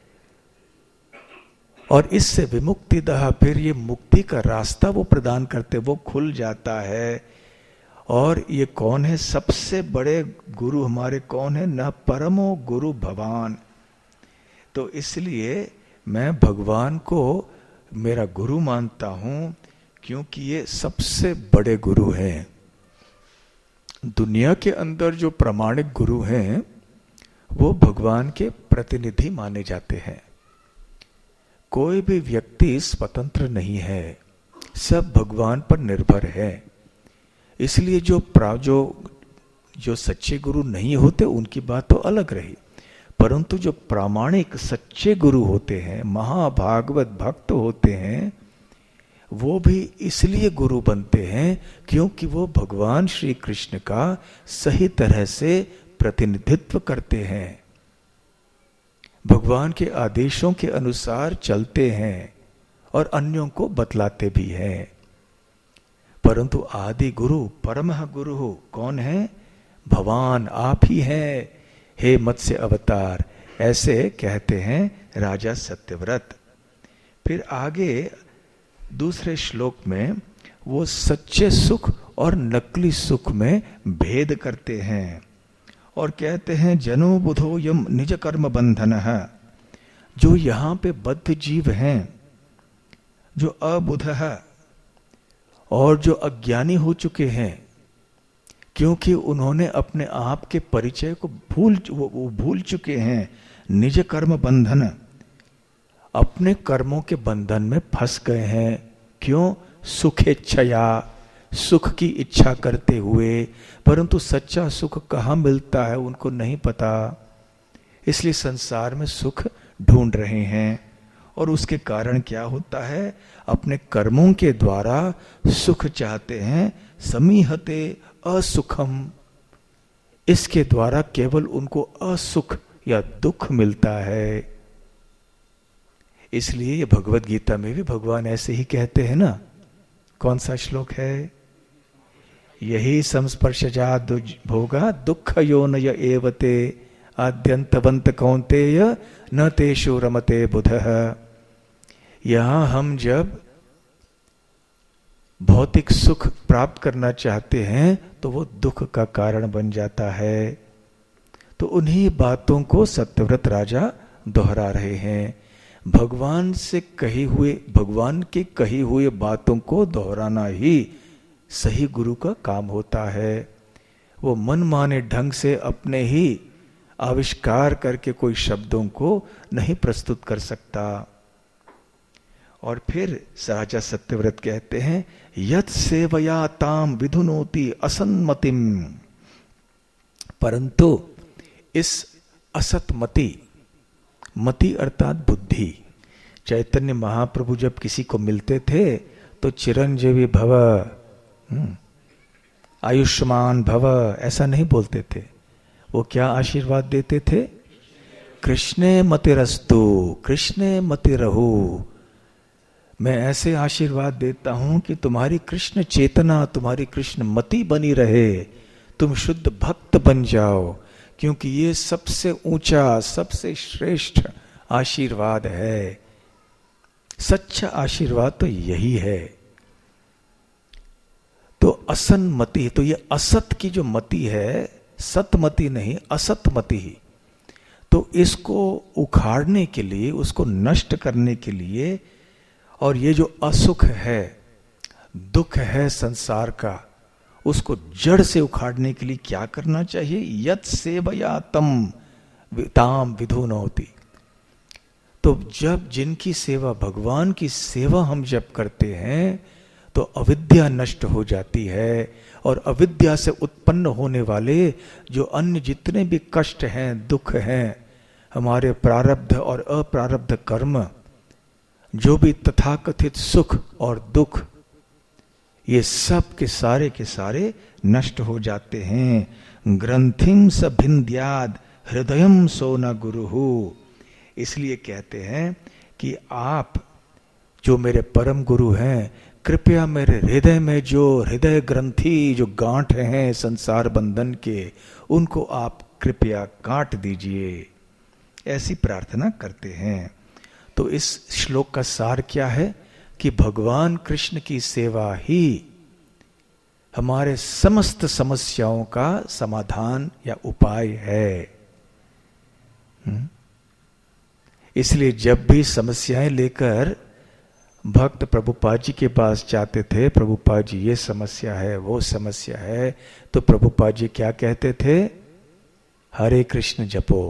और इससे विमुक्तिदः, फिर ये मुक्ति का रास्ता वो प्रदान करते, वो खुल जाता है। और ये कौन है? सबसे बड़े गुरु हमारे कौन है? न परमो गुरु भगवान। तो इसलिए मैं भगवान को मेरा गुरु मानता हूं, क्योंकि ये सबसे बड़े गुरु हैं। दुनिया के अंदर जो प्रामाणिक गुरु हैं वो भगवान के प्रतिनिधि माने जाते हैं। कोई भी व्यक्ति स्वतंत्र नहीं है, सब भगवान पर निर्भर है। इसलिए जो सच्चे गुरु नहीं होते उनकी बात तो अलग रही, परंतु जो प्रामाणिक सच्चे गुरु होते हैं, महाभागवत भक्त होते हैं, वो भी इसलिए गुरु बनते हैं क्योंकि वो भगवान श्री कृष्ण का सही तरह से प्रतिनिधित्व करते हैं, भगवान के आदेशों के अनुसार चलते हैं और अन्यों को बतलाते भी हैं। परंतु आदि गुरु परमः गुरु कौन है? भगवान आप ही हैं, हे मत्स्य अवतार, ऐसे कहते हैं राजा सत्यव्रत। फिर आगे दूसरे श्लोक में वो सच्चे सुख और नकली सुख में भेद करते हैं और कहते हैं जनो बुधो यम निज कर्म बंधनः। जो यहां पे बद्ध जीव हैं, जो अबुध है और जो अज्ञानी हो चुके हैं, क्योंकि उन्होंने अपने आप के परिचय को भूल चुके हैं, निज कर्म बंधन, अपने कर्मों के बंधन में फंस गए हैं। क्यों? सुखेच्छया, सुख की इच्छा करते हुए, परंतु सच्चा सुख कहाँ मिलता है उनको नहीं पता, इसलिए संसार में सुख ढूंढ रहे हैं। और उसके कारण क्या होता है? अपने कर्मों के द्वारा सुख चाहते हैं। समीहते असुखम, इसके द्वारा केवल उनको असुख या दुख मिलता है। इसलिए ये भगवत गीता में भी भगवान ऐसे ही कहते हैं ना। कौन सा श्लोक है? यही संस्पर्शजा भोगा दुख योनय एवते आद्यंतवंत कौन्तेय न तेषु रमते बुधः। यहां हम जब भौतिक सुख प्राप्त करना चाहते हैं तो वो दुख का कारण बन जाता है। तो उन्हीं बातों को सत्यव्रत राजा दोहरा रहे हैं। भगवान से कही हुए, भगवान की कही हुए बातों को दोहराना ही सही गुरु का काम होता है। वो मनमाने ढंग से अपने ही आविष्कार करके कोई शब्दों को नहीं प्रस्तुत कर सकता। और फिर राजा सत्यव्रत कहते हैं यत सेवया ताम विधुनोति असन्मतिम, परंतु इस असतमति, मति अर्थात बुद्धि, चैतन्य महाप्रभु जब किसी को मिलते थे तो चिरंजीवी भव, आयुष्मान भव ऐसा नहीं बोलते थे। वो क्या आशीर्वाद देते थे? कृष्णे मतिरस्तु, कृष्णे मतिरहु, मैं ऐसे आशीर्वाद देता हूं कि तुम्हारी कृष्ण चेतना, तुम्हारी कृष्ण मति बनी रहे, तुम शुद्ध भक्त बन जाओ, क्योंकि ये सबसे ऊंचा, सबसे श्रेष्ठ आशीर्वाद है। सच्चा आशीर्वाद तो यही है। तो असन्मति, तो ये असत की जो मति है, सतमति नहीं असतमति, तो इसको उखाड़ने के लिए, उसको नष्ट करने के लिए, और ये जो असुख है, दुख है संसार का, उसको जड़ से उखाड़ने के लिए क्या करना चाहिए? यत सेवया तम ताम विधुनोति। तो जब जिनकी सेवा, भगवान की सेवा हम जब करते हैं तो अविद्या नष्ट हो जाती है, और अविद्या से उत्पन्न होने वाले जो अन्य जितने भी कष्ट हैं, दुख हैं, हमारे प्रारब्ध और अप्रारब्ध कर्म, जो भी तथाकथित सुख और दुख, ये सब के सारे नष्ट हो जाते हैं। ग्रंथिम स भिन्द्याद हृदयम सो न गुरुहु। इसलिए कहते हैं कि आप जो मेरे परम गुरु हैं, कृपया मेरे हृदय में जो हृदय ग्रंथि, जो गांठ हैं संसार बंधन के, उनको आप कृपया काट दीजिए, ऐसी प्रार्थना करते हैं। तो इस श्लोक का सार क्या है? कि भगवान कृष्ण की सेवा ही हमारे समस्त समस्याओं का समाधान या उपाय है। इसलिए जब भी समस्याएं लेकर भक्त प्रभुपाद जी के पास जाते थे, प्रभुपाद जी ये समस्या है, वो समस्या है, तो प्रभुपाद जी क्या कहते थे? हरे कृष्ण जपो।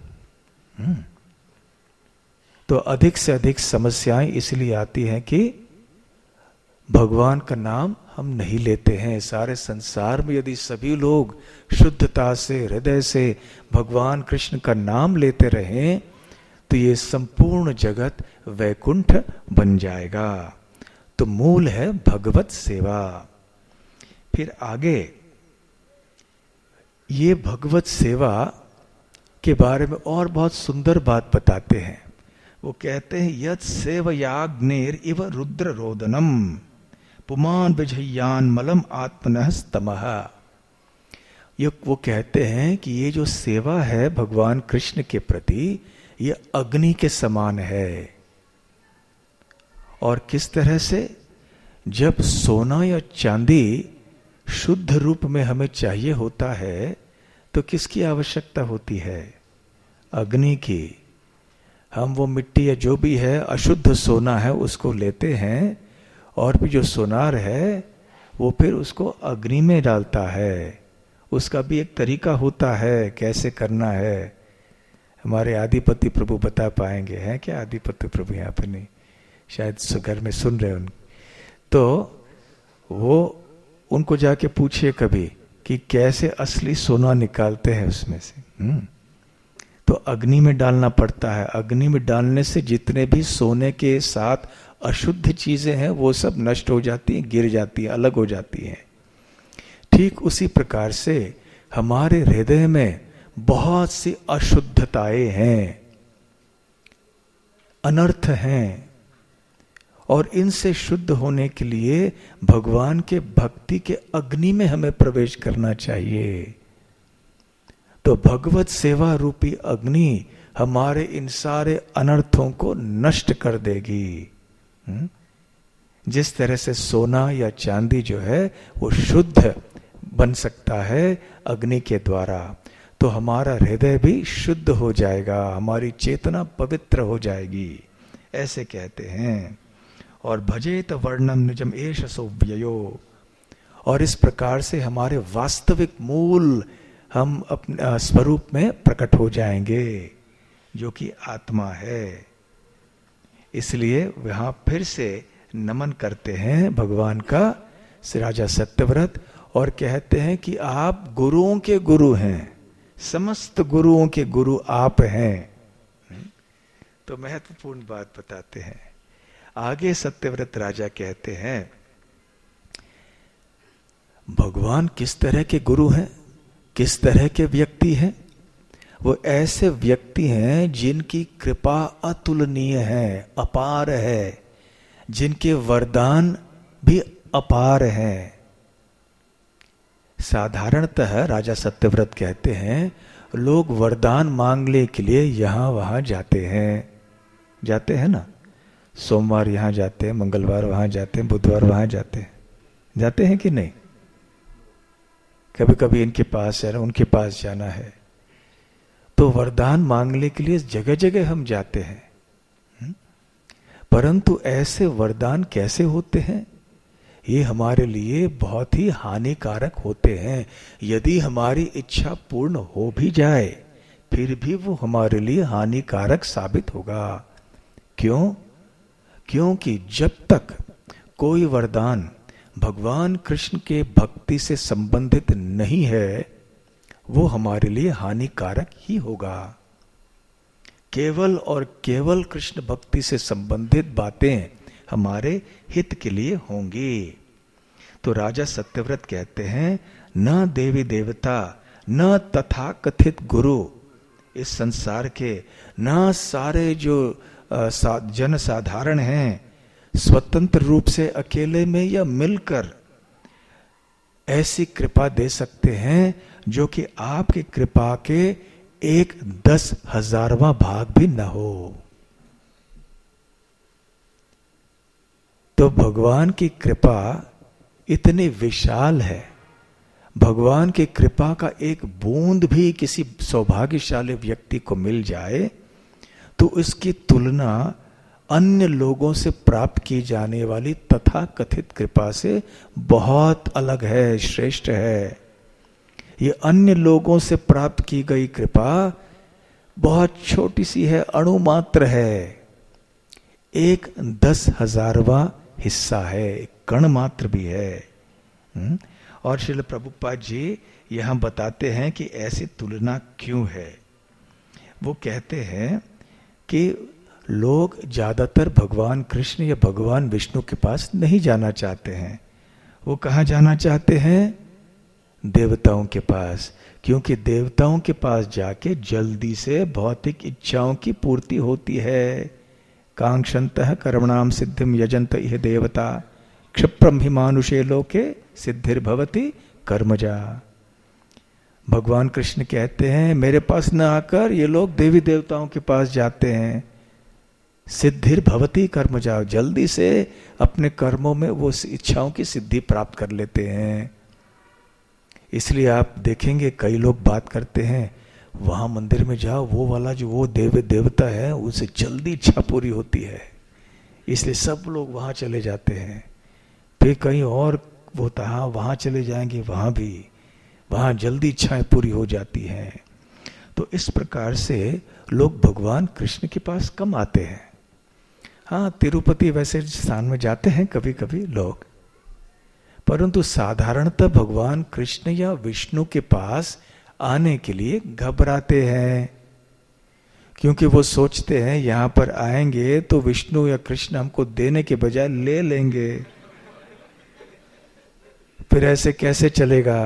तो अधिक से अधिक समस्याएं इसलिए आती हैं कि भगवान का नाम हम नहीं लेते हैं। सारे संसार में यदि सभी लोग शुद्धता से, हृदय से भगवान कृष्ण का नाम लेते रहें तो ये संपूर्ण जगत वैकुंठ बन जाएगा। तो मूल है भगवत सेवा। फिर आगे ये भगवत सेवा के बारे में और बहुत सुंदर बात बताते हैं। वो कहते हैं यत् सेवयाग्नेर इव रुद्र रोदनम पुमान विजयान मलम आत्मनः स्तमः। ये वो कहते हैं कि ये जो सेवा है भगवान कृष्ण के प्रति, ये अग्नि के समान है। और किस तरह से? जब सोना या चांदी शुद्ध रूप में हमें चाहिए होता है तो किसकी आवश्यकता होती है? अग्नि की। हम वो मिट्टी या जो भी है अशुद्ध सोना है उसको लेते हैं, और फिर जो सोनार है वो फिर उसको अग्नि में डालता है। उसका भी एक तरीका होता है कैसे करना है। हमारे आदिपति प्रभु बता पाएंगे, हैं क्या आदिपति प्रभु यहाँ पे? नहीं, शायद घर में सुन रहे उन। तो वो उनको जाके पूछिए कभी कि कैसे असली सोना निकालते हैं उसमें से। तो अग्नि में डालना पड़ता है। अग्नि में डालने से जितने भी सोने के साथ अशुद्ध चीजें हैं वो सब नष्ट हो जाती हैं, गिर जाती हैं, अलग हो जाती हैं। ठीक उसी प्रकार से हमारे हृदय में बहुत सी अशुद्धताएं हैं, अनर्थ हैं, और इनसे शुद्ध होने के लिए भगवान के भक्ति के अग्नि में हमें प्रवेश करना चाहिए। तो भगवत सेवा रूपी अग्नि हमारे इन सारे अनर्थों को नष्ट कर देगी। जिस तरह से सोना या चांदी जो है वो शुद्ध बन सकता है अग्नि के द्वारा, तो हमारा हृदय भी शुद्ध हो जाएगा, हमारी चेतना पवित्र हो जाएगी, ऐसे कहते हैं। और भजेत वर्णम निजम एष सो व्ययो, और इस प्रकार से हमारे वास्तविक मूल हम अपने स्वरूप में प्रकट हो जाएंगे, जो कि आत्मा है। इसलिए वहां फिर से नमन करते हैं भगवान का श्री राजा सत्यव्रत, और कहते हैं कि आप गुरुओं के गुरु हैं, समस्त गुरुओं के गुरु आप हैं। तो महत्वपूर्ण बात बताते हैं। आगे सत्यव्रत राजा कहते हैं भगवान किस तरह के गुरु हैं, किस तरह के व्यक्ति हैं? वो ऐसे व्यक्ति हैं जिनकी कृपा अतुलनीय है, अपार है, जिनके वरदान भी अपार हैं। साधारणतः राजा सत्यव्रत कहते हैं लोग वरदान मांगने के लिए यहां वहां जाते हैं ना, सोमवार यहां जाते हैं, मंगलवार वहां जाते हैं, बुधवार वहां जाते हैं कि नहीं? कभी कभी इनके पास जाना, उनके पास जाना है, तो वरदान मांगने के लिए जगह जगह हम जाते हैं। परंतु ऐसे वरदान कैसे होते हैं? ये हमारे लिए बहुत ही हानिकारक होते हैं। यदि हमारी इच्छा पूर्ण हो भी जाए फिर भी वो हमारे लिए हानिकारक साबित होगा। क्यों? क्योंकि जब तक कोई वरदान भगवान कृष्ण के भक्ति से संबंधित नहीं है वो हमारे लिए हानिकारक ही होगा। केवल और केवल कृष्ण भक्ति से संबंधित बातें हमारे हित के लिए होंगी। तो राजा सत्यव्रत कहते हैं न देवी देवता न तथा कथित गुरु इस संसार के, न सारे जो जन साधारण हैं स्वतंत्र रूप से अकेले में या मिलकर ऐसी कृपा दे सकते हैं जो कि आपकी कृपा के 1/10,000वां भाग भी न हो। तो भगवान की कृपा इतनी विशाल है, भगवान की कृपा का एक बूंद भी किसी सौभाग्यशाली व्यक्ति को मिल जाए तो इसकी तुलना अन्य लोगों से प्राप्त की जाने वाली तथा कथित कृपा से बहुत अलग है, श्रेष्ठ है। ये अन्य लोगों से प्राप्त की गई कृपा बहुत छोटी सी है, अणु मात्र है, 1/10,000वां हिस्सा है, कण मात्र भी है। और श्रील प्रभुपाद जी यहां बताते हैं कि ऐसी तुलना क्यों है। वो कहते हैं कि लोग ज्यादातर भगवान कृष्ण या भगवान विष्णु के पास नहीं जाना चाहते हैं। वो कहाँ जाना चाहते हैं? देवताओं के पास, क्योंकि देवताओं के पास जाके जल्दी से भौतिक इच्छाओं की पूर्ति होती है। कांक्षन्तः कर्मणाम सिद्धिम यजन्त इह देवता क्षिप्रम हि मानुषे लोके सिद्धिर्भवति कर्मजा। भगवान कृष्ण कहते हैं मेरे पास न आकर ये लोग देवी देवताओं के पास जाते हैं, सिद्धिर्भवति कर्मजा, जल्दी से अपने कर्मों में वो इच्छाओं की सिद्धि प्राप्त कर लेते हैं। इसलिए आप देखेंगे कई लोग बात करते हैं वहां मंदिर में जाओ, वो वाला जो वो देवता है उसे जल्दी इच्छा पूरी होती है, इसलिए सब लोग वहां चले जाते हैं। फिर कहीं और होता है वहां चले जाएंगे, वहां भी, वहां जल्दी इच्छाएं पूरी हो जाती हैं। तो इस प्रकार से लोग भगवान कृष्ण के पास कम आते हैं। हाँ, तिरुपति वैसे स्थान में जाते हैं कभी कभी लोग, परंतु साधारणतः भगवान कृष्ण या विष्णु के पास आने के लिए घबराते हैं, क्योंकि वो सोचते हैं यहां पर आएंगे तो विष्णु या कृष्ण हमको देने के बजाय ले लेंगे, फिर ऐसे कैसे चलेगा।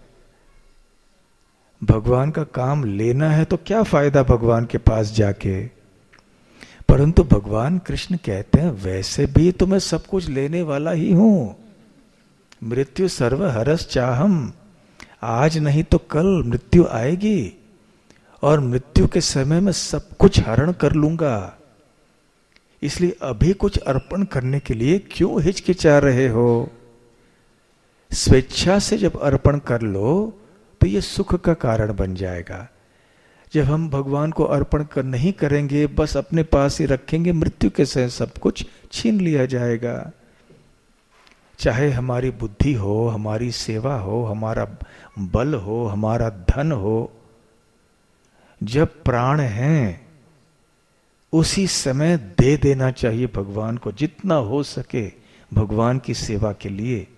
भगवान का काम लेना है तो क्या फायदा भगवान के पास जाके। परंतु भगवान कृष्ण कहते हैं वैसे भी तो मैं सब कुछ लेने वाला ही हूं, मृत्यु सर्व हरस चाहम, आज नहीं तो कल मृत्यु आएगी और मृत्यु के समय में सब कुछ हरण कर लूंगा, इसलिए अभी कुछ अर्पण करने के लिए क्यों हिचकिचा रहे हो। स्वेच्छा से जब अर्पण कर लो तो ये सुख का कारण बन जाएगा। जब हम भगवान को अर्पण कर नहीं करेंगे, बस अपने पास ही रखेंगे, मृत्यु के समय सब कुछ छीन लिया जाएगा। चाहे हमारी बुद्धि हो, हमारी सेवा हो, हमारा बल हो, हमारा धन हो, जब प्राण हैं उसी समय दे देना चाहिए भगवान को, जितना हो सके भगवान की सेवा के लिए।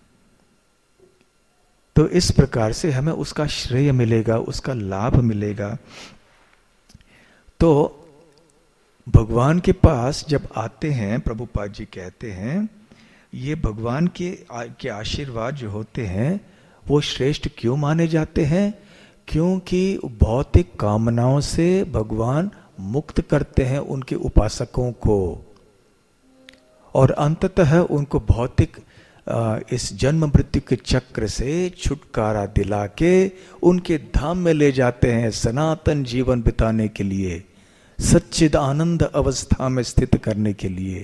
तो इस प्रकार से हमें उसका श्रेय मिलेगा, उसका लाभ मिलेगा। तो भगवान के पास जब आते हैं, प्रभुपाद जी कहते हैं ये भगवान के आशीर्वाद जो होते हैं वो श्रेष्ठ क्यों माने जाते हैं, क्योंकि भौतिक कामनाओं से भगवान मुक्त करते हैं उनके उपासकों को, और अंततः उनको भौतिक इस जन्म मृत्यु के चक्र से छुटकारा दिला के उनके धाम में ले जाते हैं सनातन जीवन बिताने के लिए, सच्चिद आनंद अवस्था में स्थित करने के लिए।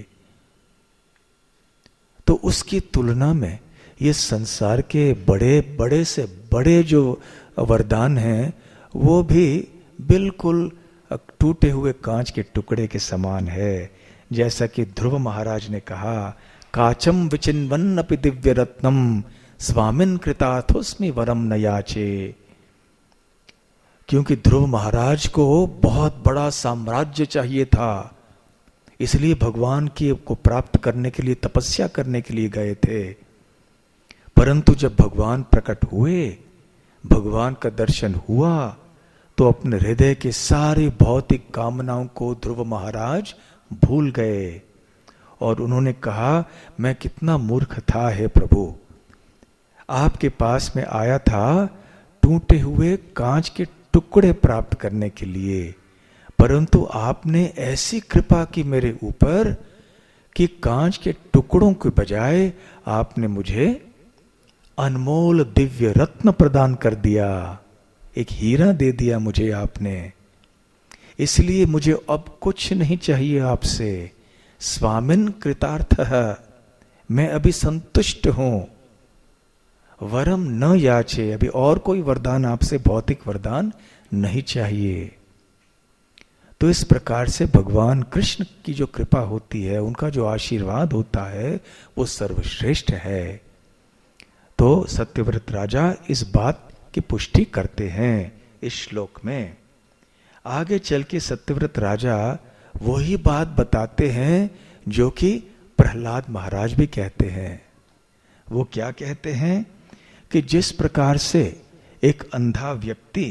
तो उसकी तुलना में ये संसार के बड़े बड़े से बड़े जो वरदान हैं वो भी बिल्कुल टूटे हुए कांच के टुकड़े के समान है। जैसा कि ध्रुव महाराज ने कहा, काचम विचिन्वन्न अपि दिव्य रत्नम स्वामिन कृतार्थोस्मि वरम न याचे। क्योंकि ध्रुव महाराज को बहुत बड़ा साम्राज्य चाहिए था, इसलिए भगवान की को प्राप्त करने के लिए तपस्या करने के लिए गए थे। परंतु जब भगवान प्रकट हुए, भगवान का दर्शन हुआ, तो अपने हृदय के सारे भौतिक कामनाओं को ध्रुव महाराज भूल गए और उन्होंने कहा, मैं कितना मूर्ख था हे प्रभु, आपके पास में आया था टूटे हुए कांच के टुकड़े प्राप्त करने के लिए, परंतु आपने ऐसी कृपा की मेरे ऊपर कि कांच के टुकड़ों के बजाय आपने मुझे अनमोल दिव्य रत्न प्रदान कर दिया, एक हीरा दे दिया मुझे आपने। इसलिए मुझे अब कुछ नहीं चाहिए आपसे, स्वामिन कृतार्थः, मैं अभी संतुष्ट हूं, वरम न याचे, अभी और कोई वरदान आपसे भौतिक वरदान नहीं चाहिए। तो इस प्रकार से भगवान कृष्ण की जो कृपा होती है, उनका जो आशीर्वाद होता है वो सर्वश्रेष्ठ है। तो सत्यव्रत राजा इस बात की पुष्टि करते हैं इस श्लोक में। आगे चल के सत्यव्रत राजा वही बात बताते हैं जो कि प्रहलाद महाराज भी कहते हैं। वो क्या कहते हैं कि जिस प्रकार से एक अंधा व्यक्ति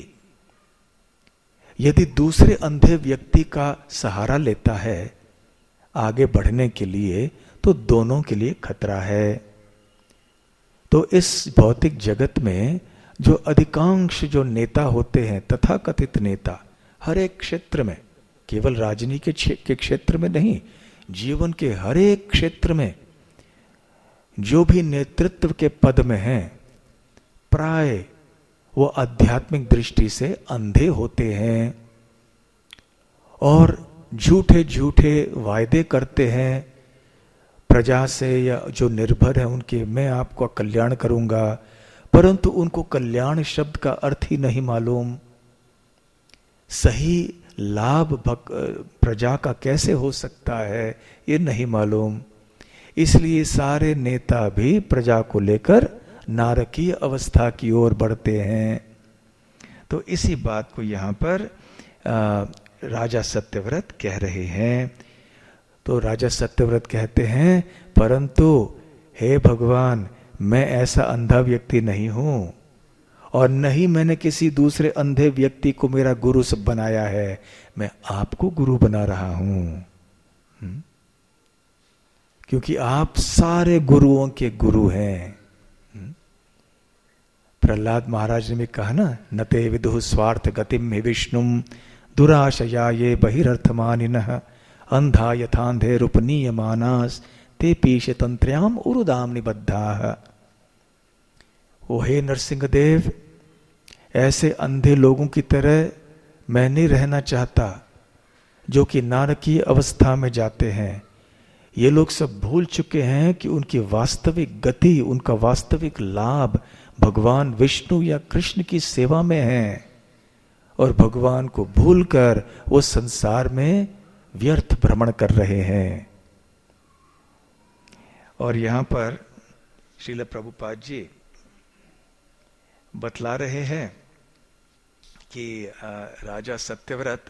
यदि दूसरे अंधे व्यक्ति का सहारा लेता है आगे बढ़ने के लिए, तो दोनों के लिए खतरा है। तो इस भौतिक जगत में जो अधिकांश जो नेता होते हैं, तथाकथित नेता, हर एक क्षेत्र में, केवल राजनीति के क्षेत्र में नहीं, जीवन के हर एक क्षेत्र में जो भी नेतृत्व के पद में हैं, प्राय वो आध्यात्मिक दृष्टि से अंधे होते हैं और झूठे झूठे वायदे करते हैं प्रजा से या जो निर्भर है उनके, मैं आपका कल्याण करूंगा, परंतु उनको कल्याण शब्द का अर्थ ही नहीं मालूम। सही लाभ प्रजा का कैसे हो सकता है ये नहीं मालूम। इसलिए सारे नेता भी प्रजा को लेकर नारकीय अवस्था की ओर बढ़ते हैं। तो इसी बात को यहाँ पर राजा सत्यव्रत कह रहे हैं। तो राजा सत्यव्रत कहते हैं, परंतु हे भगवान, मैं ऐसा अंधा व्यक्ति नहीं हूं और नहीं मैंने किसी दूसरे अंधे व्यक्ति को मेरा गुरु सब बनाया है, मैं आपको गुरु बना रहा हूं। क्योंकि आप सारे गुरुओं के गुरु हैं। प्रहलाद महाराज ने भी कहा ना, नते विदुः स्वार्थ गतिम हि विष्णुम दुराशया ये बहिरर्थमानिनः अंधा यथांधे रूपनीयमानास ते पीश तंत्र्याम उरुदाम निबद्धाः। ओ हे नरसिंह देव, ऐसे अंधे लोगों की तरह मैं नहीं रहना चाहता जो कि नारकीय अवस्था में जाते हैं। ये लोग सब भूल चुके हैं कि उनकी वास्तविक गति, उनका वास्तविक लाभ भगवान विष्णु या कृष्ण की सेवा में है, और भगवान को भूलकर वो संसार में व्यर्थ भ्रमण कर रहे हैं। और यहां पर श्रील प्रभुपाद जी बतला रहे हैं कि राजा सत्यव्रत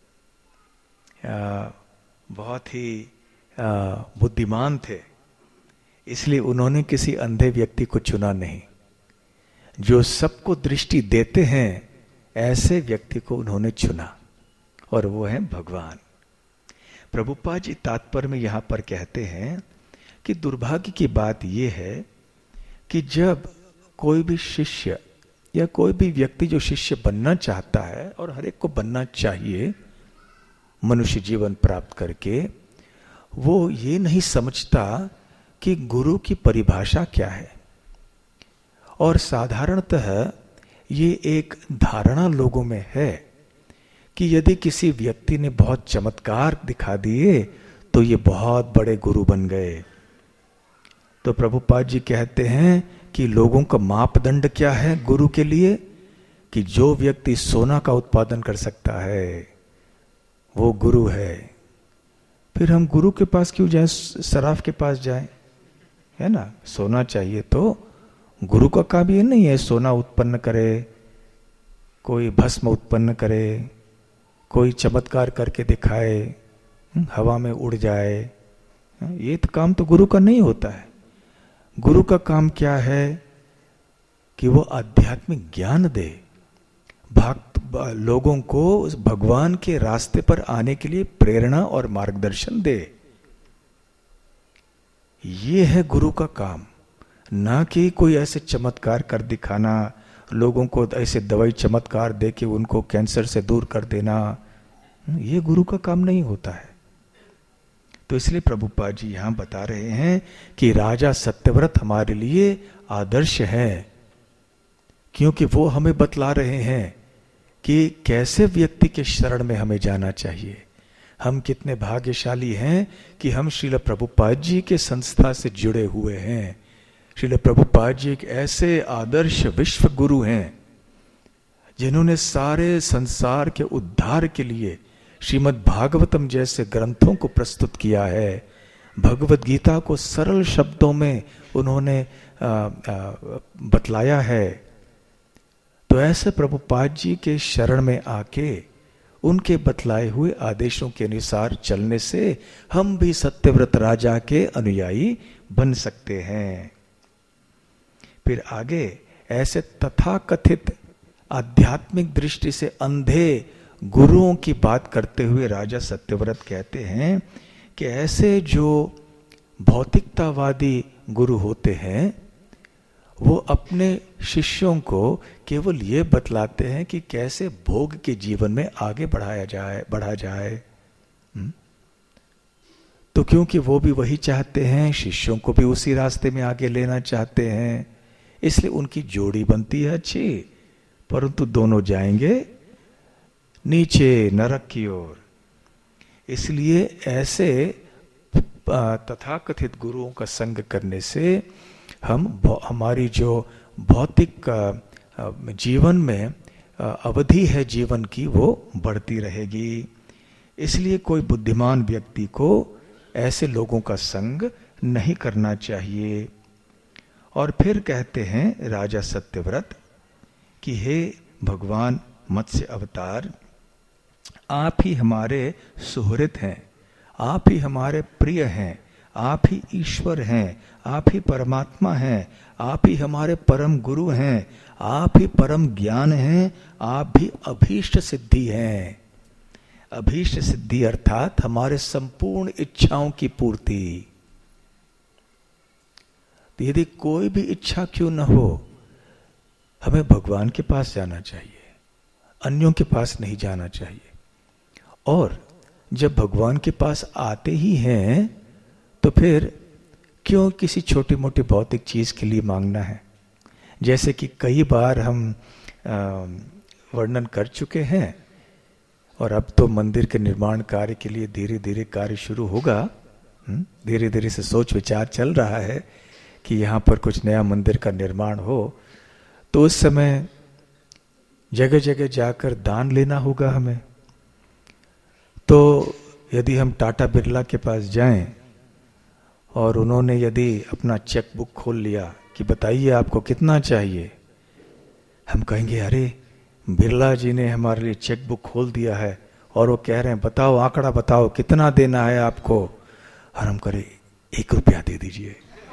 बहुत ही बुद्धिमान थे, इसलिए उन्होंने किसी अंधे व्यक्ति को चुना नहीं। जो सबको दृष्टि देते हैं ऐसे व्यक्ति को उन्होंने चुना, और वो है भगवान। प्रभुपाद जी तात्पर्य में यहां पर कहते हैं कि दुर्भाग्य की बात यह है कि जब कोई भी शिष्य या कोई भी व्यक्ति जो शिष्य बनना चाहता है, और हर एक को बनना चाहिए मनुष्य जीवन प्राप्त करके, वो ये नहीं समझता कि गुरु की परिभाषा क्या है। और साधारणतः ये एक धारणा लोगों में है कि यदि किसी व्यक्ति ने बहुत चमत्कार दिखा दिए तो ये बहुत बड़े गुरु बन गए। तो प्रभुपाद जी कहते हैं कि लोगों का मापदंड क्या है गुरु के लिए, कि जो व्यक्ति सोना का उत्पादन कर सकता है वो गुरु है। फिर हम गुरु के पास क्यों जाएं, सराफ के पास जाएं, है ना। सोना चाहिए तो गुरु का काम ये नहीं है सोना उत्पन्न करे, कोई भस्म उत्पन्न करे, कोई चमत्कार करके दिखाए, हवा में उड़ जाए। ये तो काम तो गुरु का नहीं होता है। गुरु का काम क्या है कि वो आध्यात्मिक ज्ञान दे, भक्त लोगों को भगवान के रास्ते पर आने के लिए प्रेरणा और मार्गदर्शन दे। ये है गुरु का काम, ना कि कोई ऐसे चमत्कार कर दिखाना, लोगों को ऐसे दवाई चमत्कार दे के उनको कैंसर से दूर कर देना। ये गुरु का काम नहीं होता है। तो इसलिए प्रभुपाद जी यहां बता रहे हैं कि राजा सत्यव्रत हमारे लिए आदर्श है, क्योंकि वो हमें बतला रहे हैं कि कैसे व्यक्ति के शरण में हमें जाना चाहिए। हम कितने भाग्यशाली हैं कि हम श्रील प्रभुपाद जी के संस्था से जुड़े हुए हैं। श्रील प्रभुपाद जी एक ऐसे आदर्श विश्व गुरु हैं जिन्होंने सारे संसार के उद्धार के लिए श्रीमद् भागवतम जैसे ग्रंथों को प्रस्तुत किया है। भगवत गीता को सरल शब्दों में उन्होंने बतलाया है। तो ऐसे प्रभुपाद जी के शरण में आके उनके बतलाए हुए आदेशों के अनुसार चलने से हम भी सत्यव्रत राजा के अनुयायी बन सकते हैं। फिर आगे ऐसे तथाकथित आध्यात्मिक दृष्टि से अंधे गुरुओं की बात करते हुए राजा सत्यव्रत कहते हैं कि ऐसे जो भौतिकतावादी गुरु होते हैं वो अपने शिष्यों को केवल ये बतलाते हैं कि कैसे भोग के जीवन में आगे बढ़ा जाए। तो क्योंकि वो भी वही चाहते हैं, शिष्यों को भी उसी रास्ते में आगे लेना चाहते हैं, इसलिए उनकी जोड़ी बनती है अच्छी, परंतु दोनों जाएंगे नीचे नरक की ओर। इसलिए ऐसे तथाकथित गुरुओं का संग करने से हमारी जो भौतिक जीवन में अवधि है जीवन की वो बढ़ती रहेगी। इसलिए कोई बुद्धिमान व्यक्ति को ऐसे लोगों का संग नहीं करना चाहिए। और फिर कहते हैं राजा सत्यव्रत कि हे भगवान मत्स्य अवतार, आप ही हमारे सुहृद हैं, आप ही हमारे प्रिय हैं, आप ही ईश्वर हैं, आप ही परमात्मा हैं, आप ही हमारे परम गुरु हैं, आप ही परम ज्ञान हैं, आप भी अभीष्ट सिद्धि हैं। अभीष्ट सिद्धि अर्थात हमारे संपूर्ण इच्छाओं की पूर्ति। तो यदि कोई भी इच्छा क्यों न हो, हमें भगवान के पास जाना चाहिए, अन्यों के पास नहीं जाना चाहिए। और जब भगवान के पास आते ही हैं तो फिर क्यों किसी छोटी मोटी भौतिक चीज के लिए मांगना है। जैसे कि कई बार हम वर्णन कर चुके हैं, और अब तो मंदिर के निर्माण कार्य के लिए धीरे धीरे कार्य शुरू होगा। धीरे धीरे से सोच विचार चल रहा है कि यहाँ पर कुछ नया मंदिर का निर्माण हो, तो उस समय जगह जगह जाकर दान लेना होगा हमें। तो यदि हम टाटा बिरला के पास जाएं और उन्होंने यदि अपना चेक बुक खोल लिया कि बताइए आपको कितना चाहिए, हम कहेंगे अरे बिरला जी ने हमारे लिए चेक बुक खोल दिया है और वो कह रहे हैं बताओ आंकड़ा बताओ कितना देना है आपको, और हम करें 1 रुपया दे दीजिए।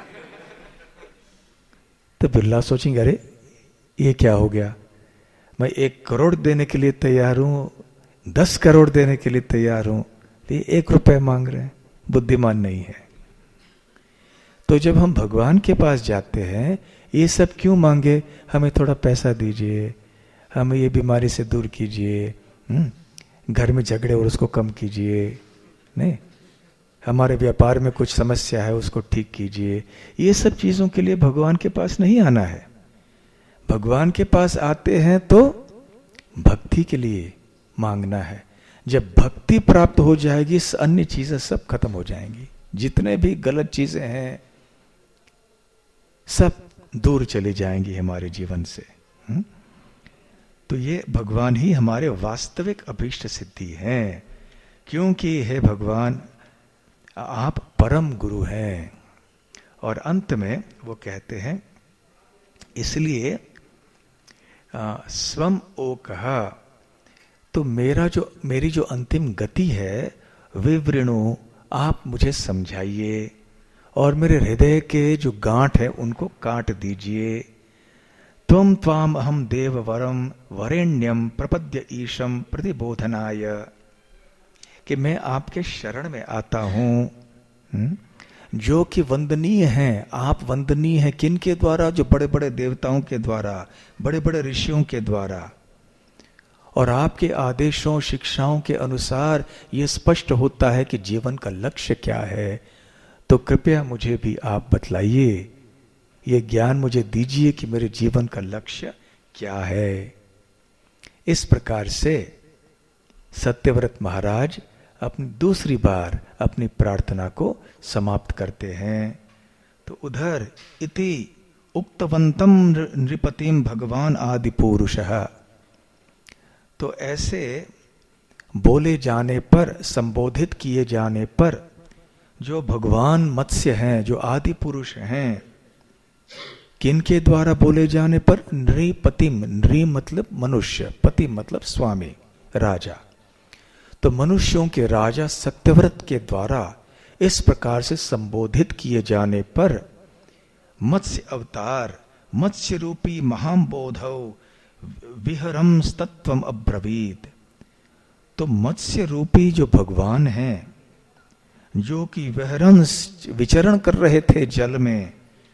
तो बिरला सोचेंगे अरे ये क्या हो गया, मैं 1 करोड़ देने के लिए तैयार हूं, 10 करोड़ देने के लिए तैयार हूं, तो 1 रुपया मांग रहे हैं, बुद्धिमान नहीं है। तो जब हम भगवान के पास जाते हैं, ये सब क्यों मांगे, हमें थोड़ा पैसा दीजिए, हमें ये बीमारी से दूर कीजिए, घर में झगड़े और उसको कम कीजिए, नहीं हमारे व्यापार में कुछ समस्या है उसको ठीक कीजिए। ये सब चीजों के लिए भगवान के पास नहीं आना है। भगवान के पास आते हैं तो भक्ति के लिए मांगना है। जब भक्ति प्राप्त हो जाएगी, अन्य चीजें सब खत्म हो जाएंगी, जितने भी गलत चीजें हैं सब दूर चली जाएंगी हमारे जीवन से। तो ये भगवान ही हमारे वास्तविक अभीष्ट सिद्धि हैं, क्योंकि हे भगवान आप परम गुरु हैं। और अंत में वो कहते हैं इसलिए स्वम ओकहा, तो मेरी जो अंतिम गति है विवृणु, आप मुझे समझाइए और मेरे हृदय के जो गांठ है उनको काट दीजिए। त्वम त्वाम अहम देव वरम वरेण्यम प्रपद्य ईशम प्रतिबोधनाय, कि मैं आपके शरण में आता हूं, जो कि वंदनीय हैं। आप वंदनीय हैं किन के द्वारा, जो बड़े बड़े देवताओं के द्वारा, बड़े बड़े ऋषियों के द्वारा। और आपके आदेशों शिक्षाओं के अनुसार ये स्पष्ट होता है कि जीवन का लक्ष्य क्या है। तो कृपया मुझे भी आप बतलाइए, ये ज्ञान मुझे दीजिए कि मेरे जीवन का लक्ष्य क्या है। इस प्रकार से सत्यव्रत महाराज अपनी दूसरी बार अपनी प्रार्थना को समाप्त करते हैं। तो उधर इति उक्तवंतम नृपतिम भगवान आदि पुरुषः, तो ऐसे बोले जाने पर, संबोधित किए जाने पर, जो भगवान मत्स्य हैं, जो आदि पुरुष हैं, किनके द्वारा बोले जाने पर, नृपतिम, नृ मतलब मनुष्य, पति मतलब स्वामी, राजा। तो मनुष्यों के राजा सत्यव्रत के द्वारा इस प्रकार से संबोधित किए जाने पर मत्स्य अवतार, मत्स्य रूपी महाबोधौ विहरम तत्वम अब्रवीत, तो मत्स्य रूपी जो भगवान हैं, जो कि विचरण कर रहे थे जल में,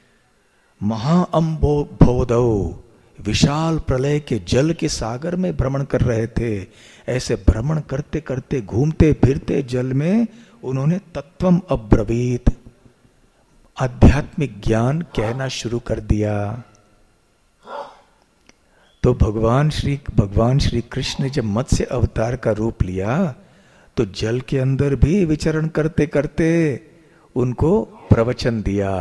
महाअम्बोधौ, विशाल प्रलय के जल के सागर में भ्रमण कर रहे थे। ऐसे भ्रमण करते करते, घूमते फिरते जल में उन्होंने तत्वम अब्रवीत, आध्यात्मिक ज्ञान कहना शुरू कर दिया। तो भगवान श्री कृष्ण ने जब मत्स्य अवतार का रूप लिया, तो जल के अंदर भी विचरण करते करते उनको प्रवचन दिया।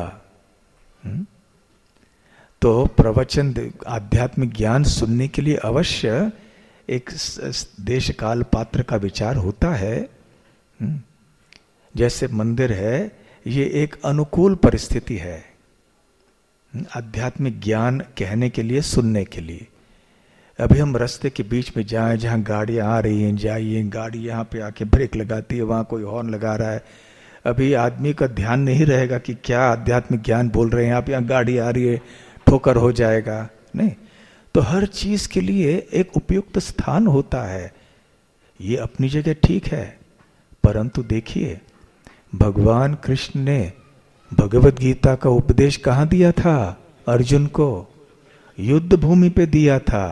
तो प्रवचन, आध्यात्मिक ज्ञान सुनने के लिए अवश्य एक देश काल पात्र का विचार होता है। जैसे मंदिर है, ये एक अनुकूल परिस्थिति है आध्यात्मिक ज्ञान कहने के लिए, सुनने के लिए। अभी हम रास्ते के बीच में जाएं, जहां गाड़ियां आ रही हैं, जाइए, गाड़ी यहाँ पे आके ब्रेक लगाती है, वहां कोई हॉर्न लगा रहा है, अभी आदमी का ध्यान नहीं रहेगा कि क्या आध्यात्मिक ज्ञान बोल रहे हैं आप, यहाँ गाड़ी आ रही है, ठोकर हो जाएगा, नहीं। तो हर चीज के लिए एक उपयुक्त स्थान होता है, ये अपनी जगह ठीक है। परंतु देखिए, भगवान कृष्ण ने भगवत गीता का उपदेश कहां दिया था? अर्जुन को युद्ध भूमि पे दिया था।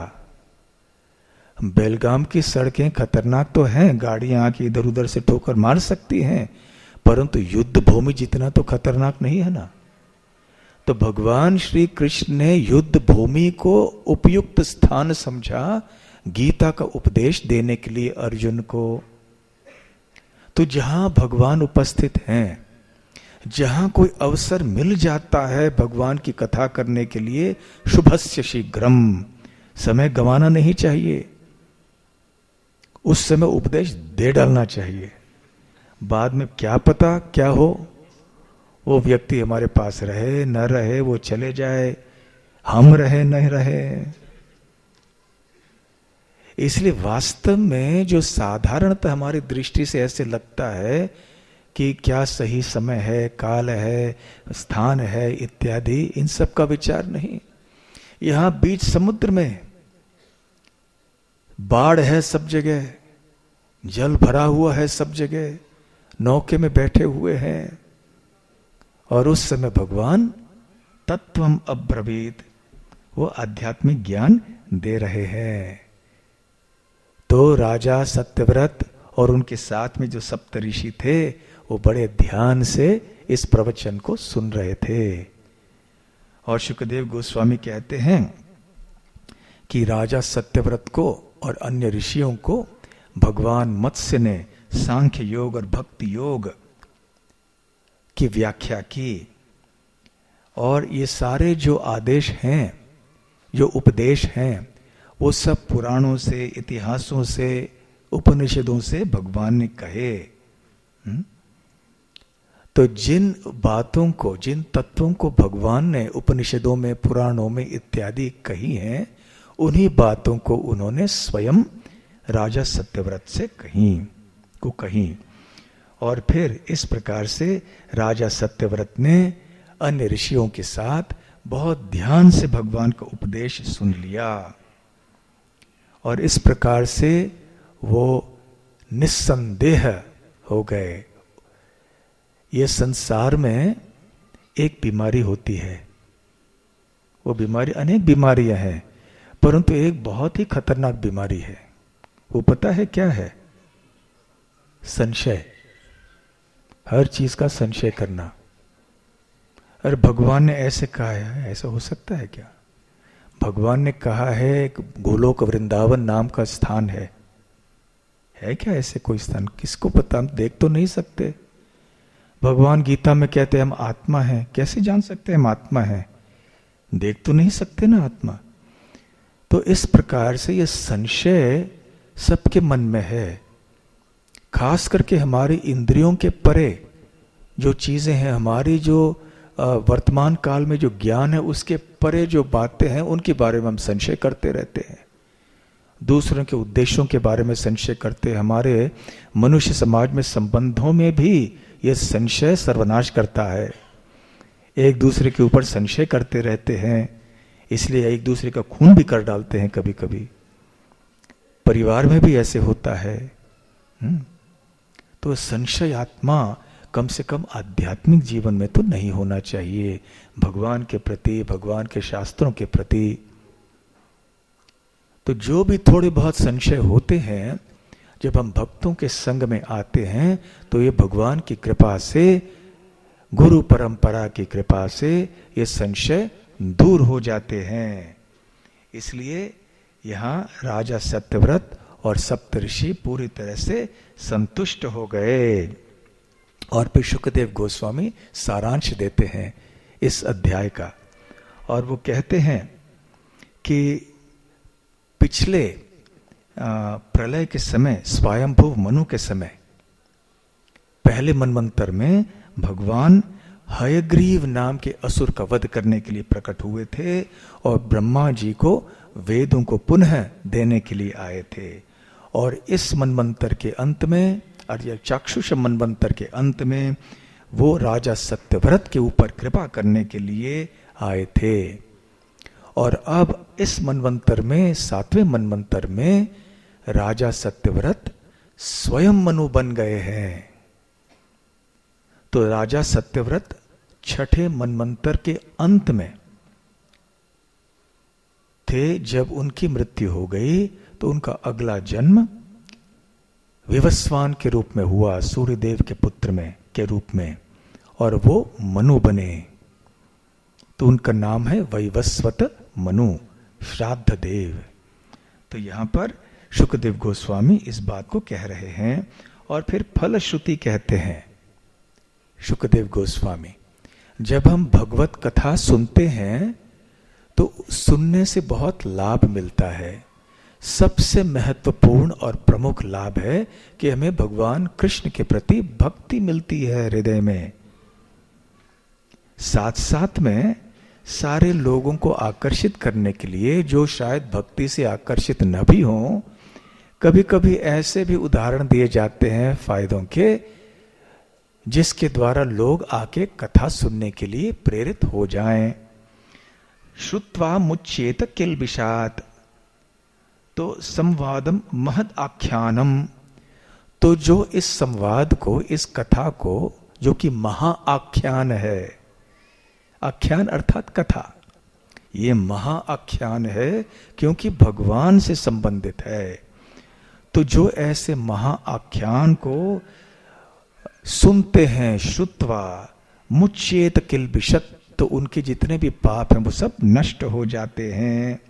बेलगाम की सड़कें खतरनाक तो हैं, गाड़ियां आके इधर उधर से ठोकर मार सकती हैं, परंतु युद्ध भूमि जितना तो खतरनाक नहीं है ना। तो भगवान श्री कृष्ण ने युद्ध भूमि को उपयुक्त स्थान समझा गीता का उपदेश देने के लिए अर्जुन को। तो जहां भगवान उपस्थित हैं, जहां कोई अवसर मिल जाता है भगवान की कथा करने के लिए, शुभस्य शीघ्रम, समय गंवाना नहीं चाहिए, उस समय उपदेश दे डालना चाहिए। बाद में क्या पता क्या हो, वो व्यक्ति हमारे पास रहे न रहे, वो चले जाए, हम रहे नहीं रहे। इसलिए वास्तव में जो साधारणतः हमारी दृष्टि से ऐसे लगता है कि क्या सही समय है, काल है, स्थान है इत्यादि, इन सब का विचार नहीं। यहां बीच समुद्र में बाढ़ है, सब जगह जल भरा हुआ है, सब जगह नौके में बैठे हुए हैं, और उस समय भगवान तत्वम अब्रवीत, वो आध्यात्मिक ज्ञान दे रहे हैं। तो राजा सत्यव्रत और उनके साथ में जो सप्तऋषि थे, वो बड़े ध्यान से इस प्रवचन को सुन रहे थे। और शुकदेव गोस्वामी कहते हैं कि राजा सत्यव्रत को और अन्य ऋषियों को भगवान मत्स्य ने सांख्य योग और भक्ति योग की व्याख्या की, और ये सारे जो आदेश हैं, जो उपदेश हैं, वो सब पुराणों से, इतिहासों से, उपनिषदों से भगवान ने कहे। तो जिन बातों को, जिन तत्वों को भगवान ने उपनिषदों में, पुराणों में इत्यादि कही हैं, उन्हीं बातों को उन्होंने स्वयं राजा सत्यव्रत से कही। और फिर इस प्रकार से राजा सत्यव्रत ने अन्य ऋषियों के साथ बहुत ध्यान से भगवान का उपदेश सुन लिया, और इस प्रकार से वो निस्संदेह हो गए। ये संसार में एक बीमारी होती है, वो बीमारी, अनेक बीमारियां हैं, परंतु एक बहुत ही खतरनाक बीमारी है। वो पता है क्या है? संशय। हर चीज का संशय करना। अरे भगवान ने ऐसे कहा है, ऐसा हो सकता है क्या? भगवान ने कहा है गोलोक वृंदावन नाम का स्थान है क्या ऐसे कोई स्थान? किसको पता, हम देख तो नहीं सकते। भगवान गीता में कहते हैं हम आत्मा हैं, कैसे जान सकते हैं हम आत्मा हैं? देख तो नहीं सकते ना आत्मा। तो इस प्रकार से ये संशय सबके मन में है, खास करके हमारी इंद्रियों के परे जो चीजें हैं, हमारी जो वर्तमान काल में जो ज्ञान है उसके परे जो बातें हैं, उनके बारे में हम संशय करते रहते हैं। दूसरों के उद्देश्यों के बारे में संशय करते हैं। हमारे मनुष्य समाज में संबंधों में भी यह संशय सर्वनाश करता है। एक दूसरे के ऊपर संशय करते रहते हैं, इसलिए एक दूसरे का खून भी कर डालते हैं। कभी कभी परिवार में भी ऐसे होता है। तो संशय आत्मा कम से कम आध्यात्मिक जीवन में तो नहीं होना चाहिए, भगवान के प्रति, भगवान के शास्त्रों के प्रति। तो जो भी थोड़े बहुत संशय होते हैं, जब हम भक्तों के संग में आते हैं, तो ये भगवान की कृपा से, गुरु परंपरा की कृपा से ये संशय दूर हो जाते हैं। इसलिए यहां राजा सत्यव्रत और सप्तऋषि पूरी तरह से संतुष्ट हो गए। और फिर शुकदेव गोस्वामी सारांश देते हैं इस अध्याय का, और वो कहते हैं कि पिछले प्रलय के समय, स्वयंभू मनु के समय, पहले मनवंतर में भगवान हयग्रीव नाम के असुर का वध करने के लिए प्रकट हुए थे, और ब्रह्मा जी को वेदों को पुनः देने के लिए आए थे। और इस मनवंतर के अंत में, और चाक्षुष मनवंतर के अंत में, वो राजा सत्यव्रत के ऊपर कृपा करने के लिए आए थे। और अब इस मनवंतर में, 7वें मनवंतर में, राजा सत्यव्रत स्वयं मनु बन गए हैं। तो राजा सत्यव्रत 6ठे मनवंतर के अंत में थे। जब उनकी मृत्यु हो गई तो उनका अगला जन्म विवस्वान के रूप में हुआ, सूर्यदेव के पुत्र में के रूप में, और वो मनु बने। तो उनका नाम है वैवस्वत मनु, श्राद्ध देव। तो यहां पर शुकदेव गोस्वामी इस बात को कह रहे हैं। और फिर फलश्रुति कहते हैं शुकदेव गोस्वामी, जब हम भगवत कथा सुनते हैं तो सुनने से बहुत लाभ मिलता है। सबसे महत्वपूर्ण और प्रमुख लाभ है कि हमें भगवान कृष्ण के प्रति भक्ति मिलती है हृदय में। साथ साथ में सारे लोगों को आकर्षित करने के लिए, जो शायद भक्ति से आकर्षित न भी हों, कभी कभी ऐसे भी उदाहरण दिए जाते हैं फायदों के, जिसके द्वारा लोग आके कथा सुनने के लिए प्रेरित हो जाएं। श्रुत्वा मुच्येत किल्बिषात्, तो संवादम महद आख्यानम। तो जो इस संवाद को, इस कथा को, जो कि महाआख्यान है, आख्यान अर्थात कथा, ये महाआख्यान है क्योंकि भगवान से संबंधित है। तो जो ऐसे महाआख्यान को सुनते हैं, श्रुत्वा मुच्येत किल्बिषत्, तो उनके जितने भी पाप हैं वो सब नष्ट हो जाते हैं।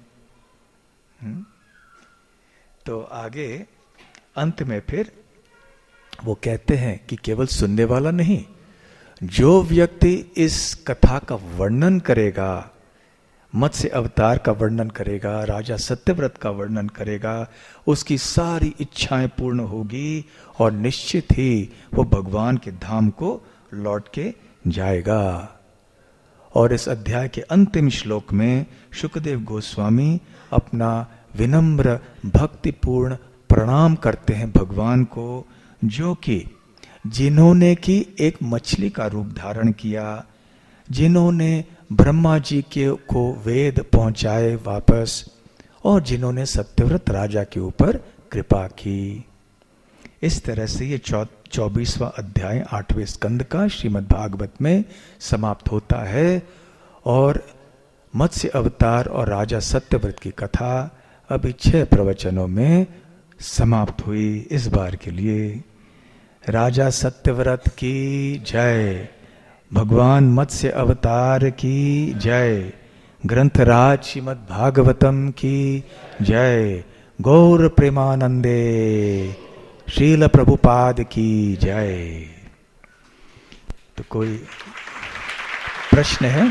तो आगे अंत में फिर वो कहते हैं कि केवल सुनने वाला नहीं, जो व्यक्ति इस कथा का वर्णन करेगा, मत्स्य अवतार का वर्णन करेगा, राजा सत्यव्रत का वर्णन करेगा, उसकी सारी इच्छाएं पूर्ण होगी और निश्चित ही वो भगवान के धाम को लौट के जाएगा। और इस अध्याय के अंतिम श्लोक में शुकदेव गोस्वामी अपना विनम्र भक्तिपूर्ण प्रणाम करते हैं भगवान को, जो कि जिन्होंने की एक मछली का रूप धारण किया, जिन्होंने ब्रह्मा जी को वेद पहुंचाए वापस, और जिन्होंने सत्यव्रत राजा के ऊपर कृपा की। इस तरह से ये 24वां अध्याय 8वें स्कंद का श्रीमद् भागवत में समाप्त होता है। और मत्स्य अवतार और राजा सत्यव्रत की कथा अभी 6 प्रवचनों में समाप्त हुई इस बार के लिए। राजा सत्यव्रत की जय, भगवान मत्स्य अवतार की जय, ग्रंथराज श्रीमद् भागवतम की जय, गौर प्रेमानंदे श्रील प्रभुपाद की जय। तो कोई प्रश्न है?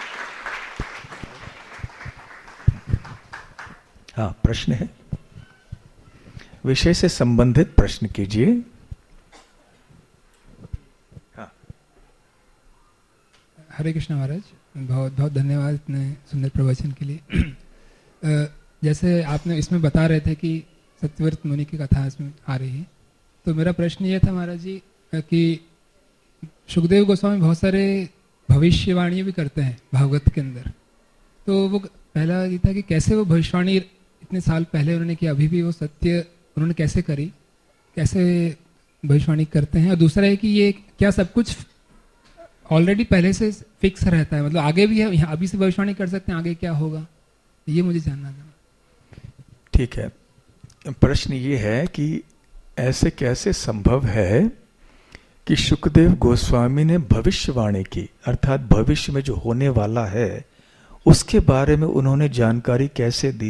हाँ, प्रश्न है, विषय से संबंधित प्रश्न कीजिए। हाँ। हरे कृष्ण महाराज, बहुत बहुत धन्यवाद इतने सुंदर प्रवचन के लिए। जैसे आपने इसमें बता रहे थे कि सत्यव्रत मुनि की कथा इसमें आ रही है, तो मेरा प्रश्न ये था महाराज जी कि शुकदेव गोस्वामी बहुत सारे भविष्यवाणी भी करते हैं भागवत के अंदर। तो वो पहला ये था कि कैसे वो भविष्यवाणी इतने साल पहले उन्होंने किया, अभी भी वो सत्य उन्होंने कैसे करी, कैसे भविष्यवाणी करते हैं। और दूसरा है कि ये क्या सब कुछ ऑलरेडी पहले से फिक्स रहता है, मतलब आगे भी है, यहाँ अभी से भविष्यवाणी कर सकते हैं आगे क्या होगा, ये मुझे जानना था। ठीक है, प्रश्न ये है कि ऐसे कैसे संभव है कि शुकदेव गोस्वामी ने भविष्यवाणी की, अर्थात भविष्य में जो होने वाला है उसके बारे में उन्होंने जानकारी कैसे दी।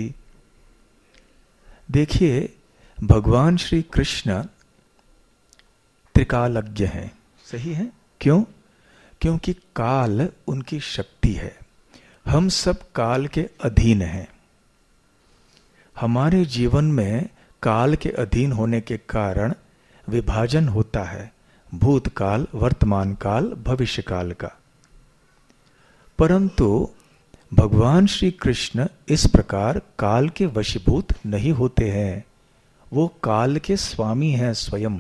देखिए, भगवान श्री कृष्ण त्रिकालज्ञ हैं, सही है? क्यों? क्योंकि काल उनकी शक्ति है। हम सब काल के अधीन हैं। हमारे जीवन में काल के अधीन होने के कारण विभाजन होता है, भूतकाल, वर्तमान काल, भविष्य काल का। परंतु भगवान श्री कृष्ण इस प्रकार काल के वशीभूत नहीं होते हैं, वो काल के स्वामी हैं स्वयं,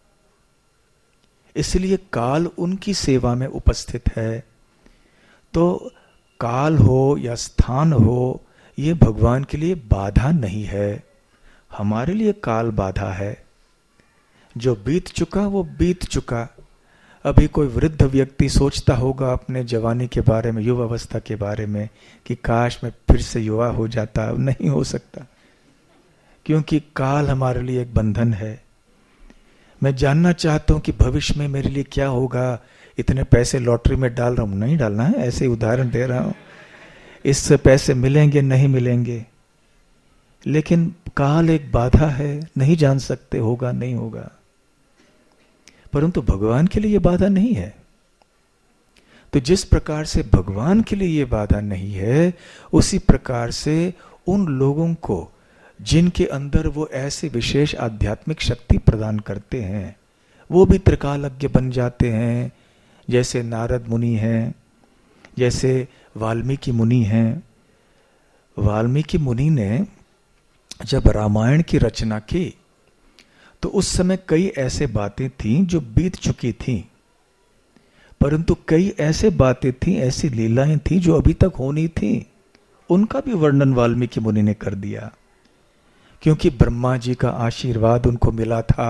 इसलिए काल उनकी सेवा में उपस्थित है। तो काल हो या स्थान हो, ये भगवान के लिए बाधा नहीं है, हमारे लिए काल बाधा है। जो बीत चुका वो बीत चुका। अभी कोई वृद्ध व्यक्ति सोचता होगा अपने जवानी के बारे में, युवा अवस्था के बारे में, कि काश मैं फिर से युवा हो जाता। नहीं हो सकता, क्योंकि काल हमारे लिए एक बंधन है। मैं जानना चाहता हूं कि भविष्य में मेरे लिए क्या होगा, इतने पैसे लॉटरी में डाल रहा हूं, नहीं डालना है, ऐसे ही उदाहरण दे रहा हूं, इससे पैसे मिलेंगे नहीं मिलेंगे। लेकिन काल एक बाधा है, नहीं जान सकते होगा नहीं होगा। परंतु भगवान के लिए ये बाधा नहीं है। तो जिस प्रकार से भगवान के लिए ये बाधा नहीं है, उसी प्रकार से उन लोगों को जिनके अंदर वो ऐसे विशेष आध्यात्मिक शक्ति प्रदान करते हैं, वो भी त्रिकालज्ञ बन जाते हैं। जैसे नारद मुनि हैं, जैसे वाल्मीकि मुनि हैं। वाल्मीकि मुनि ने जब रामायण की रचना की तो उस समय कई ऐसे बातें थीं जो बीत चुकी थीं, परंतु कई ऐसे बातें थीं, ऐसी लीलाएं थीं जो अभी तक होनी थीं। उनका भी वर्णन वाल्मीकि मुनि ने कर दिया, क्योंकि ब्रह्मा जी का आशीर्वाद उनको मिला था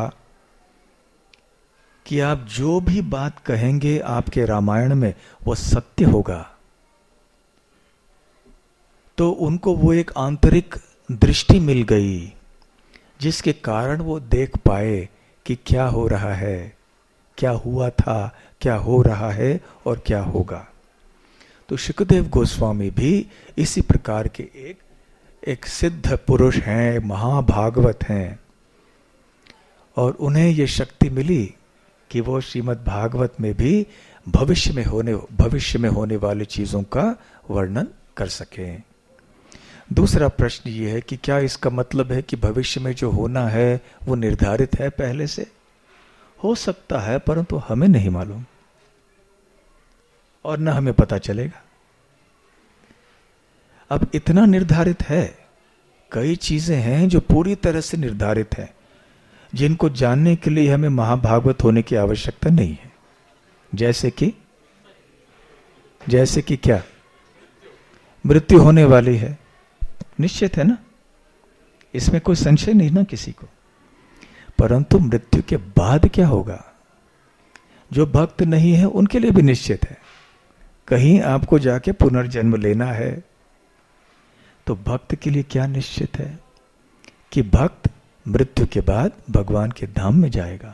कि आप जो भी बात कहेंगे आपके रामायण में वो सत्य होगा। तो उनको वो एक आंतरिक दृष्टि मिल गई, जिसके कारण वो देख पाए कि क्या हो रहा है, क्या हुआ था, क्या हो रहा है और क्या होगा। तो शुकदेव गोस्वामी भी इसी प्रकार के एक सिद्ध पुरुष हैं, महाभागवत हैं, और उन्हें ये शक्ति मिली कि वो श्रीमद् भागवत में भी भविष्य में होने वाली चीजों का वर्णन कर सकें। दूसरा प्रश्न ये है कि क्या इसका मतलब है कि भविष्य में जो होना है वो निर्धारित है पहले से? हो सकता है, परंतु हमें नहीं मालूम और न हमें पता चलेगा। अब इतना निर्धारित है, कई चीजें हैं जो पूरी तरह से निर्धारित है, जिनको जानने के लिए हमें महाभागवत होने की आवश्यकता नहीं है। जैसे कि क्या? मृत्यु होने वाली है, निश्चित है ना, इसमें कोई संशय नहीं ना किसी को। परंतु मृत्यु के बाद क्या होगा, जो भक्त नहीं है उनके लिए भी निश्चित है, कहीं आपको जाके पुनर्जन्म लेना है। तो भक्त के लिए क्या निश्चित है कि भक्त मृत्यु के बाद भगवान के धाम में जाएगा।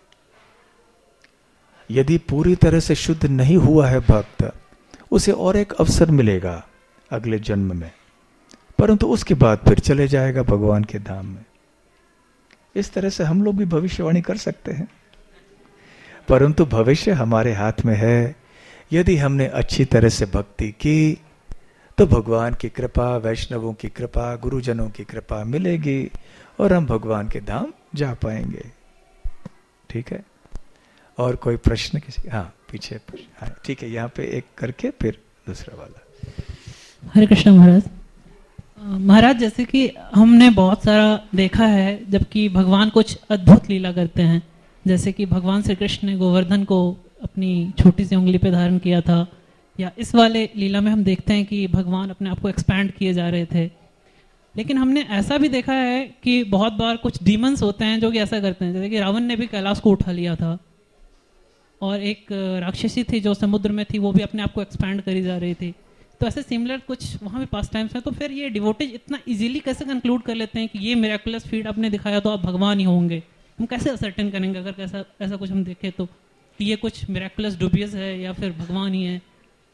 यदि पूरी तरह से शुद्ध नहीं हुआ है भक्त, उसे और एक अवसर मिलेगा अगले जन्म में, परंतु उसके बाद फिर चले जाएगा भगवान के धाम में। इस तरह से हम लोग भी भविष्यवाणी कर सकते हैं, परंतु भविष्य हमारे हाथ में है। यदि हमने अच्छी तरह से भक्ति की तो भगवान की कृपा, वैष्णवों की कृपा, गुरुजनों की कृपा मिलेगी और हम भगवान के धाम जा पाएंगे। ठीक है, और कोई प्रश्न किसी? हाँ, पीछे। हाँ, ठीक है, यहाँ पे एक करके फिर दूसरा वाला। हरे कृष्ण महाराज। महाराज, जैसे कि हमने बहुत सारा देखा है जबकि भगवान कुछ अद्भुत लीला करते हैं, जैसे कि भगवान श्री कृष्ण ने गोवर्धन को अपनी छोटी सी उंगली पे धारण किया था, या इस वाले लीला में हम देखते हैं कि भगवान अपने आप को एक्सपैंड किए जा रहे थे। लेकिन हमने ऐसा भी देखा है कि बहुत बार कुछ डीमंस होते हैं जो कि ऐसा करते हैं, जैसे कि रावण ने भी कैलाश को उठा लिया था, और एक राक्षसी थी जो समुद्र में थी, वो भी अपने आप को एक्सपैंड करी जा रही थी। तो ऐसे सिमिलर कुछ वहाँ भी पास टाइम्स हैं। तो फिर ये डिवोटीज इतना इजीली कैसे कंक्लूड कर लेते हैं कि ये मिरेकुलस फीड आपने दिखाया तो आप भगवान ही होंगे? हम कैसे असर्टेन करेंगे अगर ऐसा कुछ हम देखें तो कि ये कुछ मिरेकुलस डुबियस है या फिर भगवान ही है?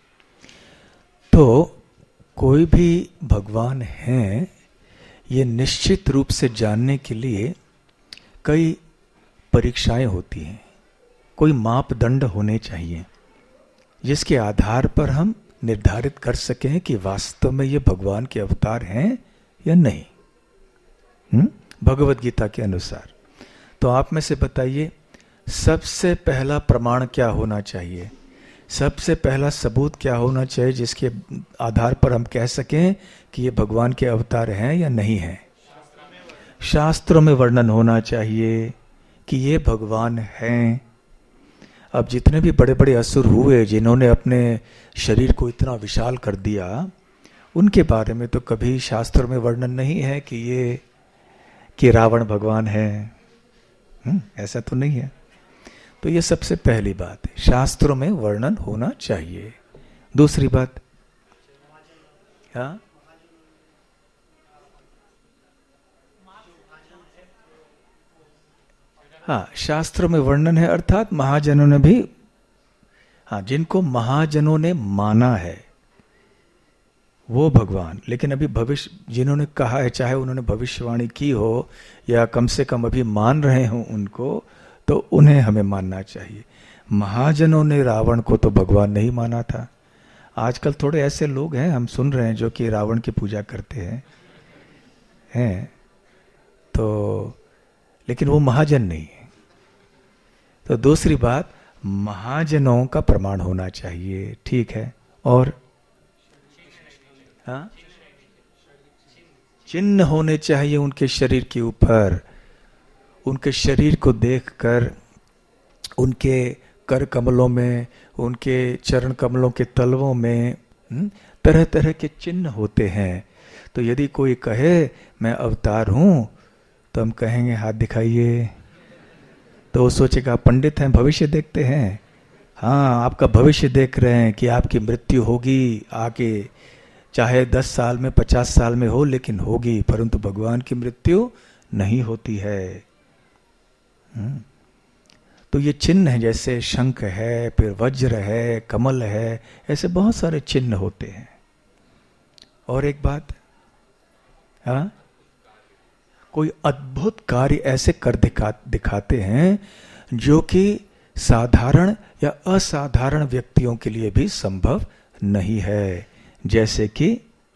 तो कोई भी भगवान है ये निश्चित रूप से जानने के लिए कई परीक्षाएं होती हैं, कोई मापदंड होने चाहिए जिसके आधार पर हम निर्धारित कर सकें कि वास्तव में ये भगवान के अवतार हैं या नहीं। भगवत गीता के अनुसार। तो आप में से बताइए, सबसे पहला प्रमाण क्या होना चाहिए सबसे पहला सबूत क्या होना चाहिए जिसके आधार पर हम कह सकें कि ये भगवान के अवतार हैं या नहीं हैं? शास्त्रों में वर्णन होना चाहिए कि ये भगवान हैं। अब जितने भी बड़े बड़े असुर हुए जिन्होंने अपने शरीर को इतना विशाल कर दिया, उनके बारे में तो कभी शास्त्रों में वर्णन नहीं है कि रावण भगवान है। ऐसा तो नहीं है। तो ये सबसे पहली बात है, शास्त्रों में वर्णन होना चाहिए। दूसरी बात, हाँ, शास्त्रों में वर्णन है अर्थात महाजनों ने भी, हाँ, जिनको महाजनों ने माना है वो भगवान। लेकिन अभी भविष्य जिन्होंने कहा है, चाहे उन्होंने भविष्यवाणी की हो या कम से कम अभी मान रहे हो उनको, तो उन्हें हमें मानना चाहिए। महाजनों ने रावण को तो भगवान नहीं माना था। आजकल थोड़े ऐसे लोग हैं, हम सुन रहे हैं, जो कि रावण की पूजा करते हैं तो, लेकिन वो महाजन नहीं है। तो दूसरी बात, महाजनों का प्रमाण होना चाहिए, ठीक है। और हाँ, चिन्ह होने चाहिए उनके शरीर के ऊपर। उनके शरीर को देखकर उनके कर कमलों में, उनके चरण कमलों के तलवों में तरह तरह के चिन्ह होते हैं। तो यदि कोई कहे मैं अवतार हूं, तो हम कहेंगे हाथ दिखाइए, तो वो सोचेगा पंडित हैं, भविष्य देखते हैं। हाँ, आपका भविष्य देख रहे हैं कि आपकी मृत्यु होगी आगे, चाहे 10 साल में 50 साल में हो, लेकिन होगी। परंतु भगवान की मृत्यु नहीं होती है। तो ये चिन्ह है, जैसे शंख है, फिर वज्र है, कमल है, ऐसे बहुत सारे चिन्ह होते हैं। और एक बात, हाँ, कोई अद्भुत कार्य ऐसे कर दिखाते हैं जो कि साधारण या असाधारण व्यक्तियों के लिए भी संभव नहीं है। जैसे कि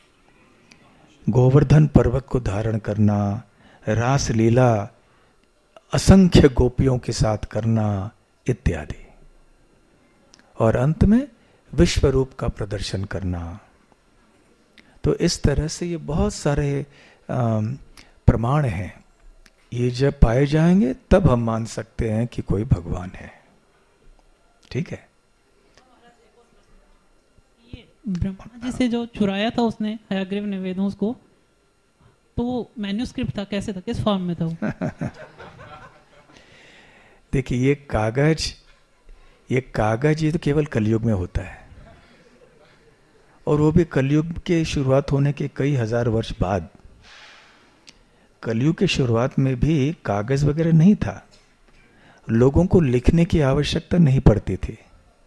गोवर्धन पर्वत को धारण करना, रास लीला असंख्य गोपियों के साथ करना इत्यादि, और अंत में विश्व रूप का प्रदर्शन करना। तो इस तरह से ये बहुत सारे प्रमाण हैं। ये जब पाए जाएंगे तब हम मान सकते हैं कि कोई भगवान है। ठीक है। ब्रह्मा जी से जो चुराया था उसने, हयग्रीव ने वेदों को, तो वो मैन्यूस्क्रिप्ट था, कैसे था, किस फॉर्म में था वो? देखिए, ये कागज ये तो केवल कलयुग में होता है, और वो भी कलयुग के शुरुआत होने के कई हजार वर्ष बाद। कलयुग के शुरुआत में भी कागज वगैरह नहीं था, लोगों को लिखने की आवश्यकता नहीं पड़ती थी।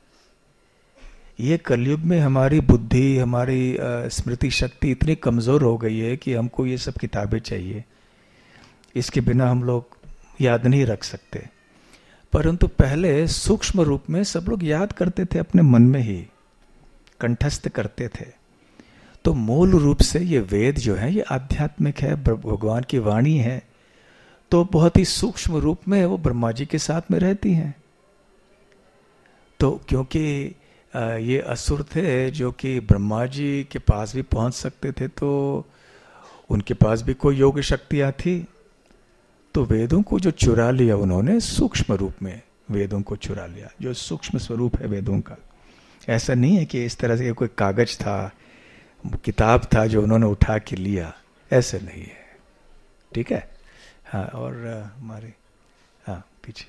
ये कलयुग में हमारी बुद्धि, हमारी स्मृति शक्ति इतनी कमजोर हो गई है कि हमको ये सब किताबें चाहिए, इसके बिना हम लोग याद नहीं रख सकते। परंतु पहले सूक्ष्म रूप में सब लोग याद करते थे, अपने मन में ही कंठस्थ करते थे। तो मूल रूप से ये वेद जो है ये आध्यात्मिक है, भगवान की वाणी है। तो बहुत ही सूक्ष्म रूप में वो ब्रह्मा जी के साथ में रहती हैं। तो क्योंकि ये असुर थे जो कि ब्रह्मा जी के पास भी पहुंच सकते थे, तो उनके पास भी कोई योग शक्तियां थी। तो वेदों को जो चुरा लिया उन्होंने, सूक्ष्म रूप में वेदों को चुरा लिया, जो सूक्ष्म स्वरूप है वेदों का। ऐसा नहीं है कि इस तरह से कोई कागज था, किताब था जो उन्होंने उठा के लिया, ऐसे नहीं है। ठीक है। हाँ, और हमारे पीछे।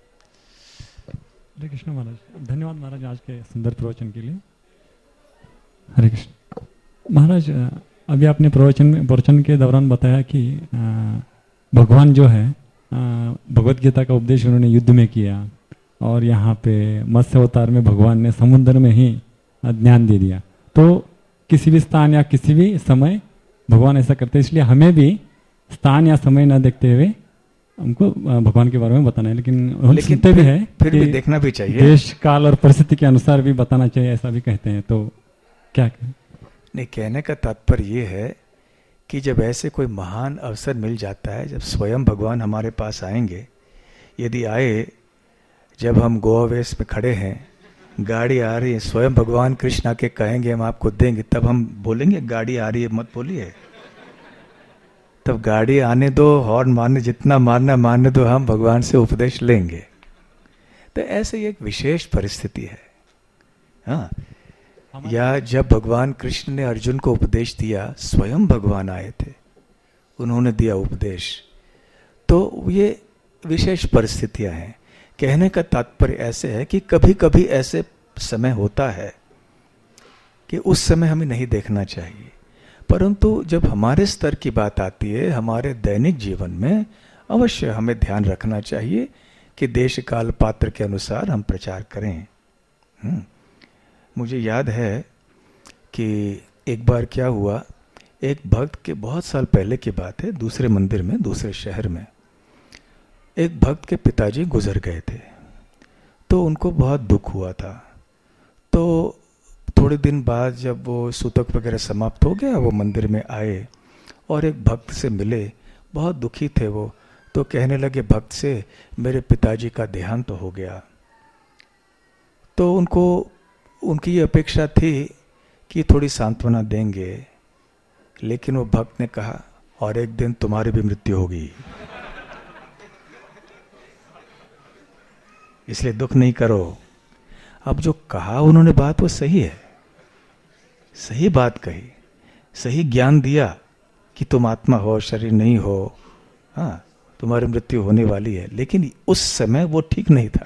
हरे कृष्ण महाराज, धन्यवाद महाराज आज के सुंदर प्रवचन के लिए। हरे कृष्ण महाराज, अभी आपने प्रवचन के दौरान बताया कि भगवान जो है भगवत गीता का उपदेश उन्होंने युद्ध में किया, और यहाँ पे मत्स्य अवतार में भगवान ने समुद्र में ही ज्ञान दे दिया। तो किसी भी स्थान या किसी भी समय भगवान ऐसा करते हैं, इसलिए हमें भी स्थान या समय न देखते हुए हमको भगवान के बारे में बताना है। लेकिन हम सुनते भी है, फिर भी देखना भी चाहिए, देश काल और परिस्थिति के अनुसार भी बताना चाहिए, ऐसा भी कहते हैं। तो क्या कहें? नहीं, कहने का तात्पर्य ये है कि जब ऐसे कोई महान अवसर मिल जाता है, जब स्वयं भगवान हमारे पास आएंगे, यदि आए जब हम गोआवेश में खड़े हैं गाड़ी आ रही है, स्वयं भगवान कृष्ण आके कहेंगे हम आपको देंगे, तब हम बोलेंगे गाड़ी आ रही है मत बोलिए। तब गाड़ी आने दो, हॉर्न मारने जितना मारना मारने दो, हम भगवान से उपदेश लेंगे। तो ऐसे ही एक विशेष परिस्थिति है। हाँ, या जब भगवान कृष्ण ने अर्जुन को उपदेश दिया, स्वयं भगवान आए थे, उन्होंने दिया उपदेश, तो ये विशेष परिस्थितियां हैं। कहने का तात्पर्य ऐसे है कि कभी कभी ऐसे समय होता है कि उस समय हमें नहीं देखना चाहिए, परंतु जब हमारे स्तर की बात आती है, हमारे दैनिक जीवन में अवश्य हमें ध्यान रखना चाहिए कि देश काल पात्र के अनुसार हम प्रचार करें। मुझे याद है कि एक बार क्या हुआ, एक भक्त के बहुत साल पहले की बात है, दूसरे मंदिर में, दूसरे शहर में एक भक्त के पिताजी गुजर गए थे। तो उनको बहुत दुख हुआ था। तो थोड़े दिन बाद जब वो सूतक वगैरह समाप्त हो गया, वो मंदिर में आए और एक भक्त से मिले। बहुत दुखी थे वो, तो कहने लगे भक्त से, मेरे पिताजी का देहांत हो गया। तो उनको उनकी ये अपेक्षा थी कि थोड़ी सांत्वना देंगे, लेकिन वो भक्त ने कहा, और एक दिन तुम्हारी भी मृत्यु होगी, इसलिए दुख नहीं करो। अब जो कहा उन्होंने बात वो सही है, सही बात कही, सही ज्ञान दिया कि तुम आत्मा हो, शरीर नहीं हो, हाँ तुम्हारी मृत्यु होने वाली है, लेकिन उस समय वो ठीक नहीं था।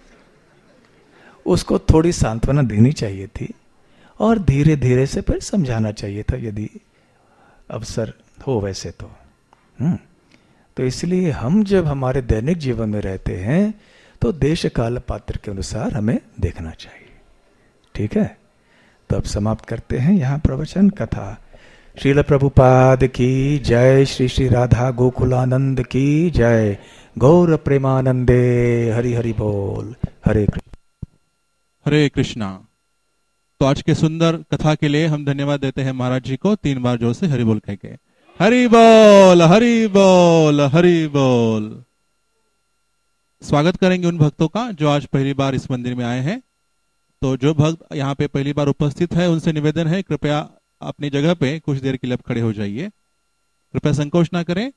उसको थोड़ी सांत्वना देनी चाहिए थी और धीरे धीरे से फिर समझाना चाहिए था, यदि अवसर हो वैसे तो। तो इसलिए हम जब हमारे दैनिक जीवन में रहते हैं तो देश काल पात्र के अनुसार हमें देखना चाहिए। ठीक है, तो अब समाप्त करते हैं यहाँ प्रवचन कथा। श्रील प्रभुपाद की जय, श्री श्री राधा गोकुलानंद की जय, गौर प्रेमानंदे, हरि हरि बोल, हरे कृष्ण। हरे कृष्णा। तो आज के सुंदर कथा के लिए हम धन्यवाद देते हैं महाराज जी को। 3 बार जोर से हरि बोल कह के, हरि बोल, हरि बोल, हरि बोल। स्वागत करेंगे उन भक्तों का जो आज पहली बार इस मंदिर में आए हैं। तो जो भक्त यहाँ पे पहली बार उपस्थित है, उनसे निवेदन है कृपया अपनी जगह पे कुछ देर के लिए खड़े हो जाइए, कृपया संकोच ना करें।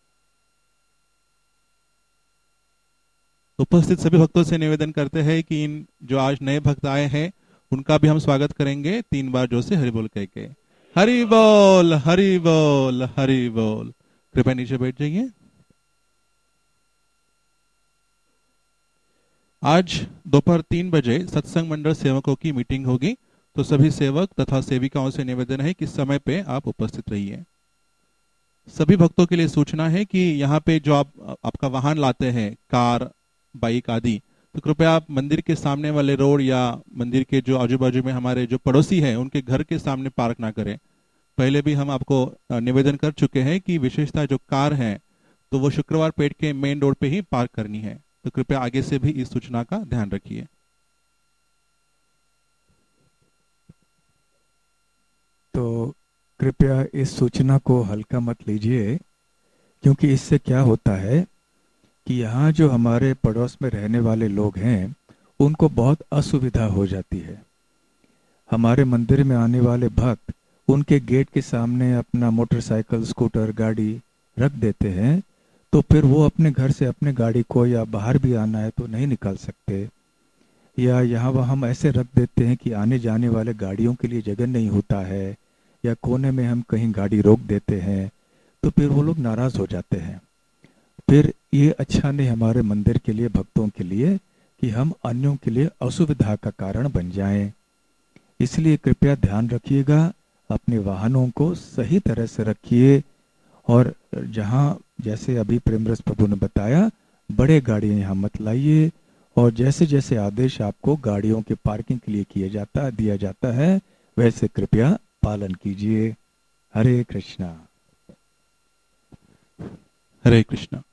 उपस्थित सभी भक्तों से निवेदन करते हैं कि इन जो आज नए भक्त आए हैं उनका भी हम स्वागत करेंगे 3 बार जोर से हरि बोल कह के, हरि बोल, हरि बोल, हरि बोल। कृपया नीचे बैठ जाइए। आज दोपहर 3 बजे सत्संग मंडल सेवकों की मीटिंग होगी, तो सभी सेवक तथा सेविकाओं से निवेदन है कि समय पे आप उपस्थित रहिए। सभी भक्तों के लिए सूचना है कि यहाँ पे जो आपका वाहन लाते हैं, कार, बाइक आदि, तो कृपया आप मंदिर के सामने वाले रोड या मंदिर के जो आजू बाजू में हमारे जो पड़ोसी हैं उनके घर के सामने पार्क ना करें। पहले भी हम आपको निवेदन कर चुके हैं कि विशेषता जो कार है तो वो शुक्रवार पेट के मेन रोड पे ही पार्क करनी है, तो कृपया आगे से भी इस सूचना का ध्यान रखिए। तो कृपया इस सूचना को हल्का मत लीजिए, क्योंकि इससे क्या होता है कि यहाँ जो हमारे पड़ोस में रहने वाले लोग हैं उनको बहुत असुविधा हो जाती है। हमारे मंदिर में आने वाले भक्त उनके गेट के सामने अपना मोटरसाइकिल, स्कूटर, गाड़ी रख देते हैं, तो फिर वो अपने घर से अपने गाड़ी को, या बाहर भी आना है तो नहीं निकाल सकते, या यहाँ वहाँ हम ऐसे रख देते हैं कि आने जाने वाले गाड़ियों के लिए जगह नहीं होता है, या कोने में हम कहीं गाड़ी रोक देते हैं, तो फिर वो लोग नाराज हो जाते हैं। फिर ये अच्छा नहीं हमारे मंदिर के लिए, भक्तों के लिए, कि हम अन्यों के लिए असुविधा का कारण बन जाएं। इसलिए कृपया ध्यान रखिएगा, अपने वाहनों को सही तरह से रखिए, और जहाँ जैसे अभी प्रेमरस प्रभु ने बताया, बड़े गाड़ियाँ यहाँ मत लाइए, और जैसे जैसे आदेश आपको गाड़ियों के पार्किंग के लिए दिया जाता है वैसे कृपया पालन कीजिए। हरे कृष्णा। हरे कृष्णा।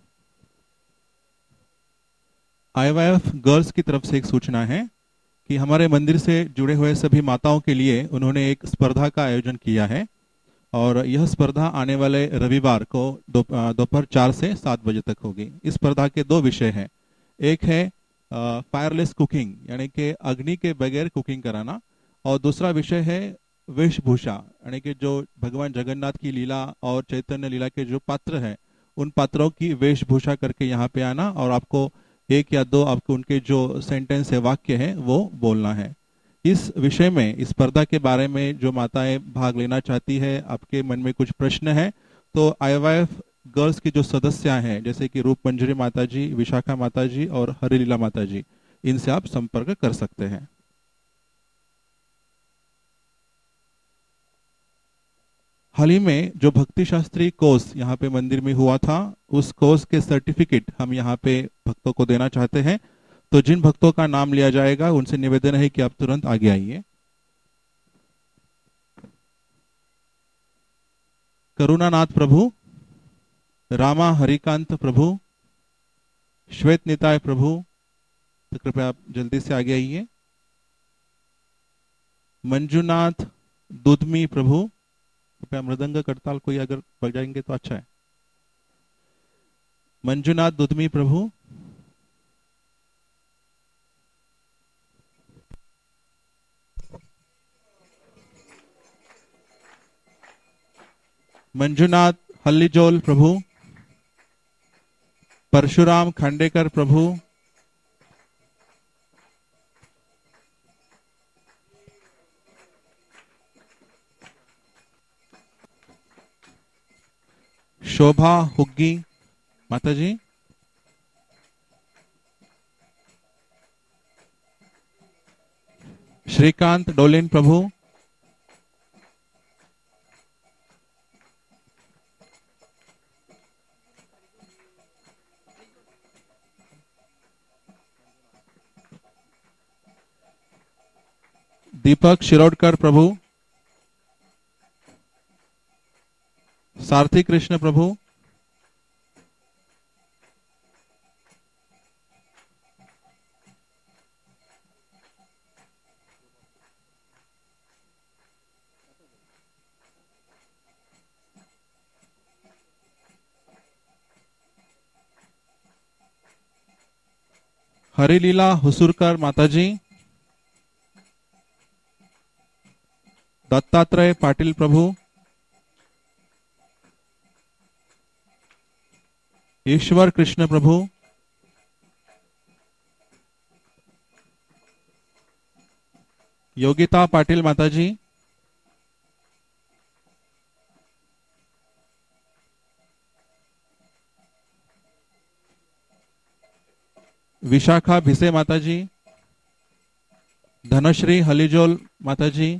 IYF गर्ल्स की तरफ से एक सूचना है कि हमारे मंदिर से जुड़े हुए सभी माताओं के लिए उन्होंने एक स्पर्धा का आयोजन किया है, और यह स्पर्धा आने वाले रविवार को दोपहर 4 से 7 बजे तक होगी। इस स्पर्धा के 2 विषय हैं। एक है फायरलेस कुकिंग, यानी कि अग्नि के बगैर कुकिंग कराना। और दूसरा विषय है वेशभूषा, यानी कि जो भगवान जगन्नाथ की लीला और चैतन्य लीला के जो पात्र हैं उन पात्रों की वेशभूषा करके यहाँ पे आना, और आपको एक या दो आपको उनके जो सेंटेंस है, वाक्य है, वो बोलना है। इस विषय में, इस स्पर्धा के बारे में जो माताएं भाग लेना चाहती है, आपके मन में कुछ प्रश्न है, तो IYF गर्ल्स की जो सदस्य हैं, जैसे कि रूप मंजरी माता जी, विशाखा माता जी और हरिलीला माता जी, इनसे आप संपर्क कर सकते हैं। हाल ही में जो भक्ति शास्त्री कोर्स यहाँ पे मंदिर में हुआ था, उस कोर्स के सर्टिफिकेट हम यहाँ पे भक्तों को देना चाहते हैं। तो जिन भक्तों का नाम लिया जाएगा उनसे निवेदन है कि आप तुरंत आगे आइए। करुणानाथ प्रभु, रामा हरिकांत प्रभु, श्वेत निताय प्रभु, तो कृपया आप जल्दी से आगे आइए। मंजुनाथ दुधमी प्रभु, कृपया मृदंग करताल कोई अगर बजाएंगे तो अच्छा है। मंजुनाथ दुधमी प्रभु, मंजुनाथ हल्लीजोल प्रभु, परशुराम खांडेकर प्रभु, शोभा हुग्गी माता जी, श्रीकांत डोलिन प्रभु, दीपक शिरोडकर प्रभु, सारथी कृष्ण प्रभु, हरिलीला हुसुरकर माताजी, दत्तात्रेय पाटिल प्रभु, ईश्वर कृष्ण प्रभु, योगिता पाटिल माताजी, विशाखा भिसे माताजी, धनश्री हलीजोल माताजी,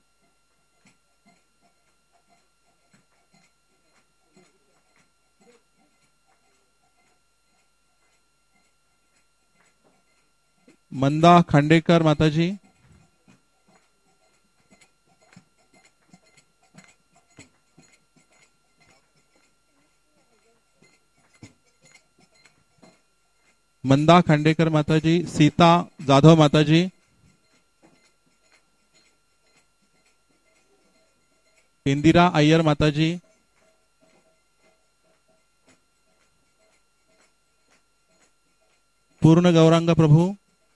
मंदा खांडेकर माताजी, मंदा खांडेकर माताजी, सीता जाधव माताजी, इंदिरा अय्यर माताजी, पूर्ण गौरांग प्रभु,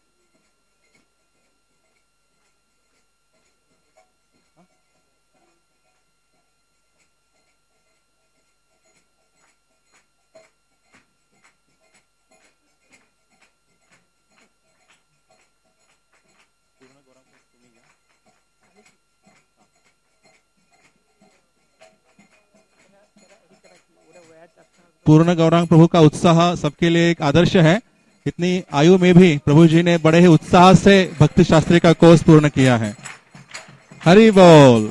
पूर्ण गौरांग प्रभु का उत्साह सबके लिए एक आदर्श है। इतनी आयु में भी प्रभु जी ने बड़े ही उत्साह से भक्ति शास्त्री का कोर्स पूर्ण किया है। हरि बोल।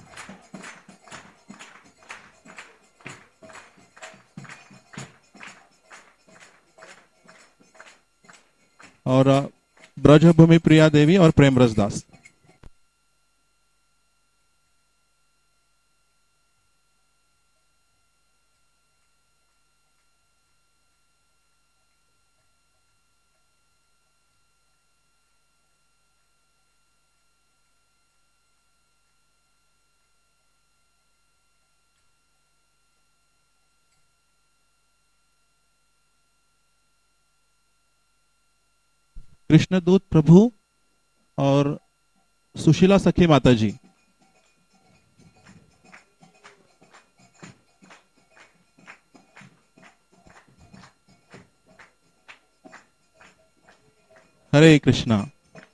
और ब्रजभूमि प्रिया देवी और प्रेम रसदास। कृष्णदूत प्रभु और सुशीला सखी माता जी। हरे कृष्णा।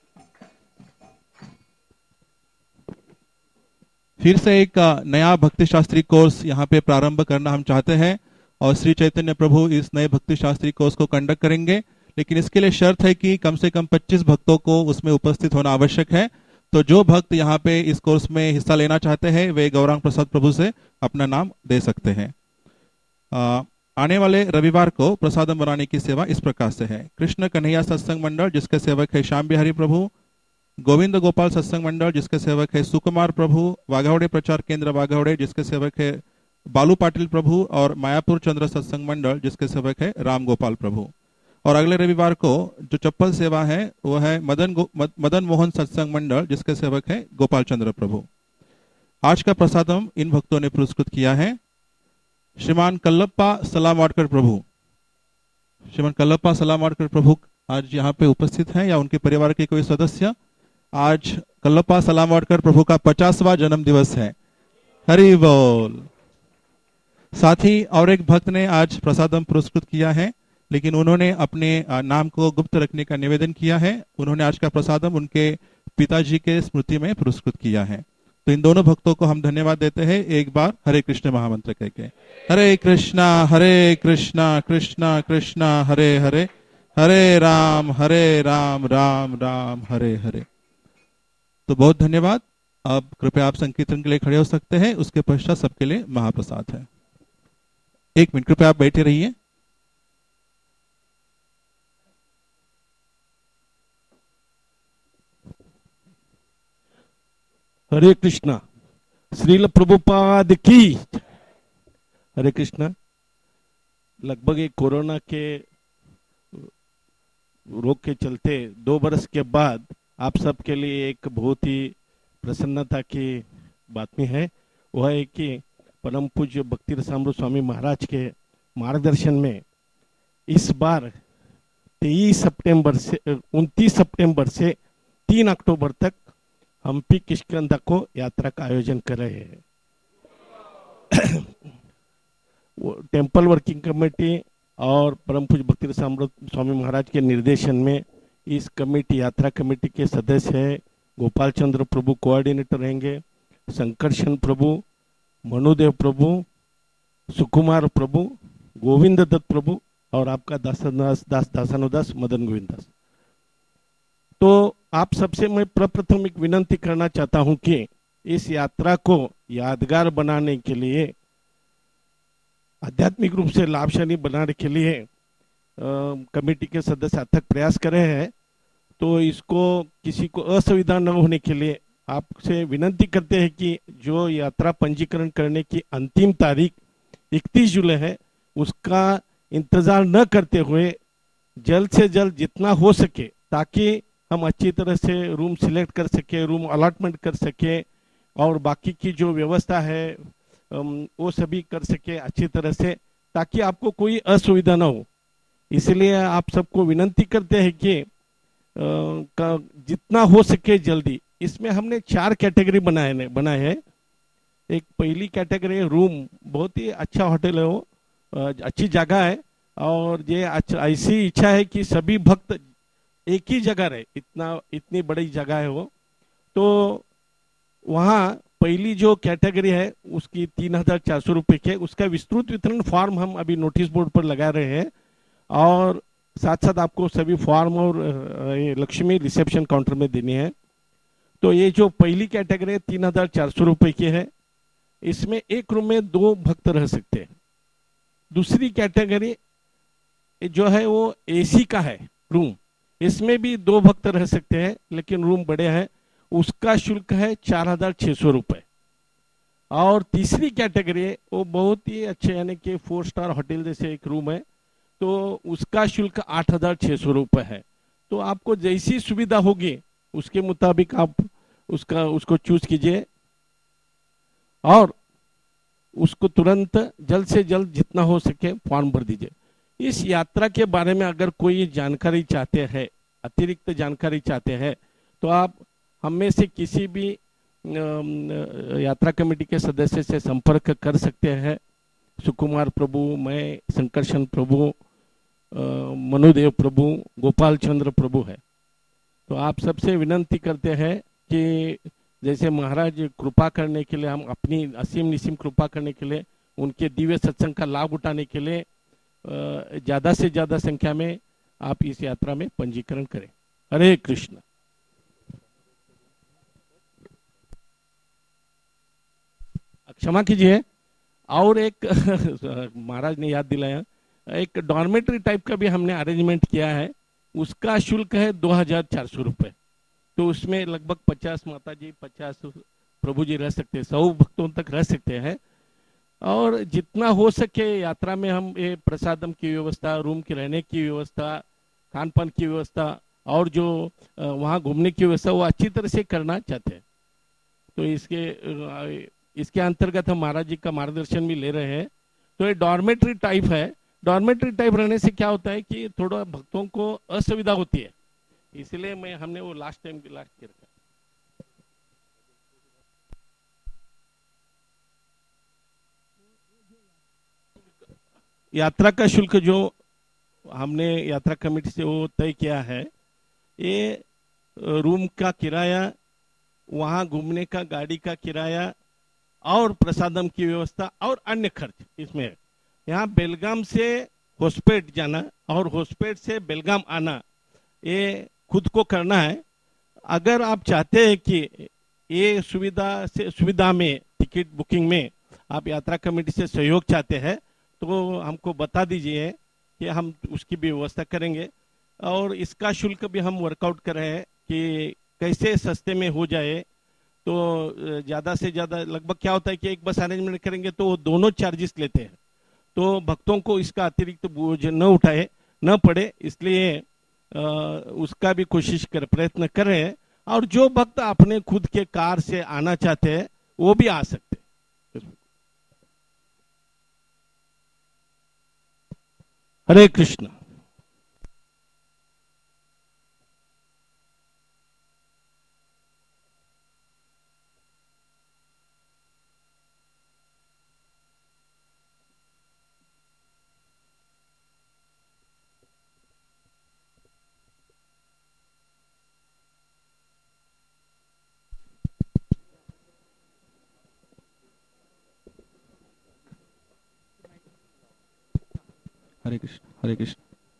फिर से एक नया भक्ति शास्त्री कोर्स यहाँ पे प्रारंभ करना हम चाहते हैं और श्री चैतन्य प्रभु इस नए भक्ति शास्त्री कोर्स को कंडक्ट करेंगे, लेकिन इसके लिए शर्त है कि कम से कम 25 भक्तों को उसमें उपस्थित होना आवश्यक है। तो जो भक्त यहाँ पे इस कोर्स में हिस्सा लेना चाहते हैं वे गौरांग प्रसाद प्रभु से अपना नाम दे सकते हैं। आने वाले रविवार को प्रसादम बनाने की सेवा इस प्रकार से है। कृष्ण कन्हैया सत्संग मंडल जिसके सेवक है श्याम बिहारी प्रभु, गोविंद गोपाल सत्संग मंडल जिसके सेवक है सुकुमार प्रभु, वाघावड़े प्रचार केंद्र वाघावड़े जिसके सेवक है बालू पाटिल प्रभु, और मायापुर चंद्र सत्संग मंडल जिसके सेवक है राम गोपाल प्रभु। और अगले रविवार को जो चप्पल सेवा है वो है मदन मोहन सत्संग मंडल जिसके सेवक है गोपाल चंद्र प्रभु। आज का प्रसादम इन भक्तों ने पुरस्कृत किया है। श्रीमान कल्लप्पा सलामवाडकर प्रभु, श्रीमान कल्लप्पा सलामवाडकर प्रभु आज यहाँ पे उपस्थित हैं या उनके परिवार के कोई सदस्य। आज कल्लप्पा सलामवाडकर प्रभु का 50वां जन्म दिवस है। हरि बोल। साथ ही और एक भक्त ने आज प्रसादम पुरस्कृत किया है, लेकिन उन्होंने अपने नाम को गुप्त रखने का निवेदन किया है। उन्होंने आज का प्रसादम उनके पिताजी के स्मृति में पुरस्कृत किया है। तो इन दोनों भक्तों को हम धन्यवाद देते हैं एक बार हरे कृष्ण महामंत्र कह के। हरे कृष्णा कृष्णा कृष्णा हरे हरे, हरे राम राम राम हरे हरे। तो बहुत धन्यवाद। अब कृपया आप संकीर्तन के लिए खड़े हो सकते हैं। उसके पश्चात सबके लिए महाप्रसाद है। 1 मिनट कृपया आप बैठे रहिए। हरे कृष्णा। श्रील प्रभुपाद की। हरे कृष्णा। लगभग एक कोरोना के रोग के चलते 2 बरस के बाद आप सबके लिए एक बहुत ही प्रसन्नता की बात है। वह है कि परम पूज्य भक्ति रसामृत स्वामी महाराज के मार्गदर्शन में इस बार 29 सितंबर से 3 अक्टूबर तक हम्पी किष्किंधा को यात्रा का आयोजन कर रहे हैं। टेम्पल वर्किंग कमेटी और परम पूज्य भक्ति रसामृत स्वामी महाराज के निर्देशन में इस कमेटी यात्रा कमेटी के सदस्य है गोपाल चंद्र प्रभु कोऑर्डिनेटर रहेंगे, संकर्षण प्रभु, मनुदेव प्रभु, सुकुमार प्रभु, गोविंद दत्त प्रभु और आपका दासानुदास मदन गोविंद दास। तो आप सबसे मैं प्रप्रथम एक विनंती करना चाहता हूं कि इस यात्रा को यादगार बनाने के लिए, आध्यात्मिक रूप से लाभशाली बनाने के लिए कमेटी के सदस्य अथक प्रयास कर रहे हैं। तो इसको किसी को असुविधा न होने के लिए आपसे विनंती करते हैं कि जो यात्रा पंजीकरण करने की अंतिम तारीख 31 जुलाई है उसका इंतजार न करते हुए जल्द से जल्द जितना हो सके, ताकि हम अच्छी तरह से रूम सिलेक्ट कर सके, रूम अलॉटमेंट कर सके और बाकी की जो व्यवस्था है वो सभी कर सके अच्छी तरह से, ताकि आपको कोई असुविधा ना हो। इसलिए आप सबको विनंती करते हैं कि जितना हो सके जल्दी। इसमें हमने 4 कैटेगरी बनाए हैं। एक पहली कैटेगरी रूम, बहुत ही अच्छा होटल है, वो अच्छी जगह है और ये ऐसी इच्छा है कि सभी भक्त एक ही जगह रहे, इतनी बड़ी जगह है वो। तो वहाँ पहली जो कैटेगरी है उसकी 3,400 रुपये के, उसका विस्तृत वितरण फॉर्म हम अभी नोटिस बोर्ड पर लगा रहे हैं और साथ साथ आपको सभी फॉर्म और लक्ष्मी रिसेप्शन काउंटर में देनी है। तो ये जो पहली कैटेगरी 3,400 रुपये की है, इसमें एक रूम में 2 भक्त रह सकते हैं। दूसरी कैटेगरी जो है वो एसी का है रूम, इसमें भी 2 भक्त रह सकते हैं लेकिन रूम बड़े हैं, उसका शुल्क है 4,600 रुपये। और तीसरी कैटेगरी वो बहुत ही अच्छे यानी कि 4 स्टार होटल जैसे एक रूम है, तो उसका शुल्क 8,600 रुपये है। तो आपको जैसी सुविधा होगी उसके मुताबिक आप उसको चूज कीजिए और उसको तुरंत जल्द से जल्द जितना हो सके फॉर्म भर दीजिए। इस यात्रा के बारे में अगर कोई जानकारी चाहते हैं अतिरिक्त जानकारी चाहते हैं तो आप हम में से किसी भी यात्रा कमेटी के सदस्य से संपर्क कर सकते हैं। सुकुमार प्रभु, मैं, संकर्षण प्रभु, मनुदेव प्रभु, गोपाल चंद्र प्रभु है। तो आप सबसे विनंती करते हैं कि जैसे महाराज कृपा करने के लिए, हम अपनी असीम निसीम कृपा करने के लिए, उनके दिव्य सत्संग का लाभ उठाने के लिए ज्यादा से ज्यादा संख्या में आप इस यात्रा में पंजीकरण करें। हरे कृष्ण। क्षमा कीजिए, और एक महाराज ने याद दिलाया, एक डॉर्मेटरी टाइप का भी हमने अरेंजमेंट किया है। उसका शुल्क है 2400 रुपये। तो उसमें लगभग 50 माता जी, 50 प्रभु जी रह सकते हैं, 100 भक्तों तक रह सकते हैं। और जितना हो सके यात्रा में हम ये प्रसादम की व्यवस्था, रूम के रहने की व्यवस्था, खान पान की व्यवस्था और जो वहाँ घूमने की व्यवस्था वो अच्छी तरह से करना चाहते हैं। तो इसके अंतर्गत हम महाराज जी का मार्गदर्शन भी ले रहे हैं। तो ये डॉर्मेटरी टाइप है। डॉर्मेटरी टाइप रहने से क्या होता है कि थोड़ा भक्तों को असुविधा होती है, इसलिए हमने वो लास्ट किया रखा। यात्रा का शुल्क जो हमने यात्रा कमेटी से वो तय किया है, ये रूम का किराया, वहां घूमने का गाड़ी का किराया और प्रसादम की व्यवस्था और अन्य खर्च इसमें है। यहाँ बेलगाम से होस्पेट जाना और होस्पेट से बेलगाम आना ये खुद को करना है। अगर आप चाहते हैं कि ये सुविधा में टिकट बुकिंग में आप यात्रा कमेटी से सहयोग चाहते हैं तो हमको बता दीजिए कि हम उसकी भी व्यवस्था करेंगे। और इसका शुल्क भी हम वर्कआउट कर रहे हैं कि कैसे सस्ते में हो जाए। तो ज़्यादा से ज़्यादा लगभग क्या होता है कि एक बस अरेंजमेंट करेंगे तो वो दोनों चार्जेस लेते हैं, तो भक्तों को इसका अतिरिक्त बोझ न पड़े, इसलिए उसका भी प्रयत्न कर रहे हैं। और जो भक्त अपने खुद के कार से आना चाहते हैं वो भी आ सकते हैं। हरे कृष्ण। हरे कृष्ण, हरे कृष्ण।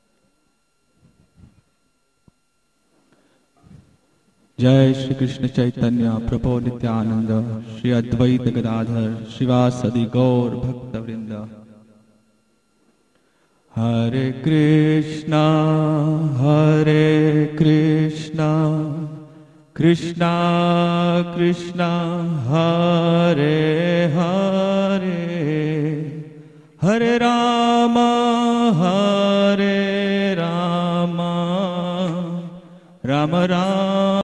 जय श्री कृष्ण चैतन्य प्रभु नित्यानंद, श्री अद्वैत गदाधर श्रीवासदि गौर भक्त वृंद। हरे कृष्णा कृष्णा कृष्णा हरे हरे, हरे राम राम राम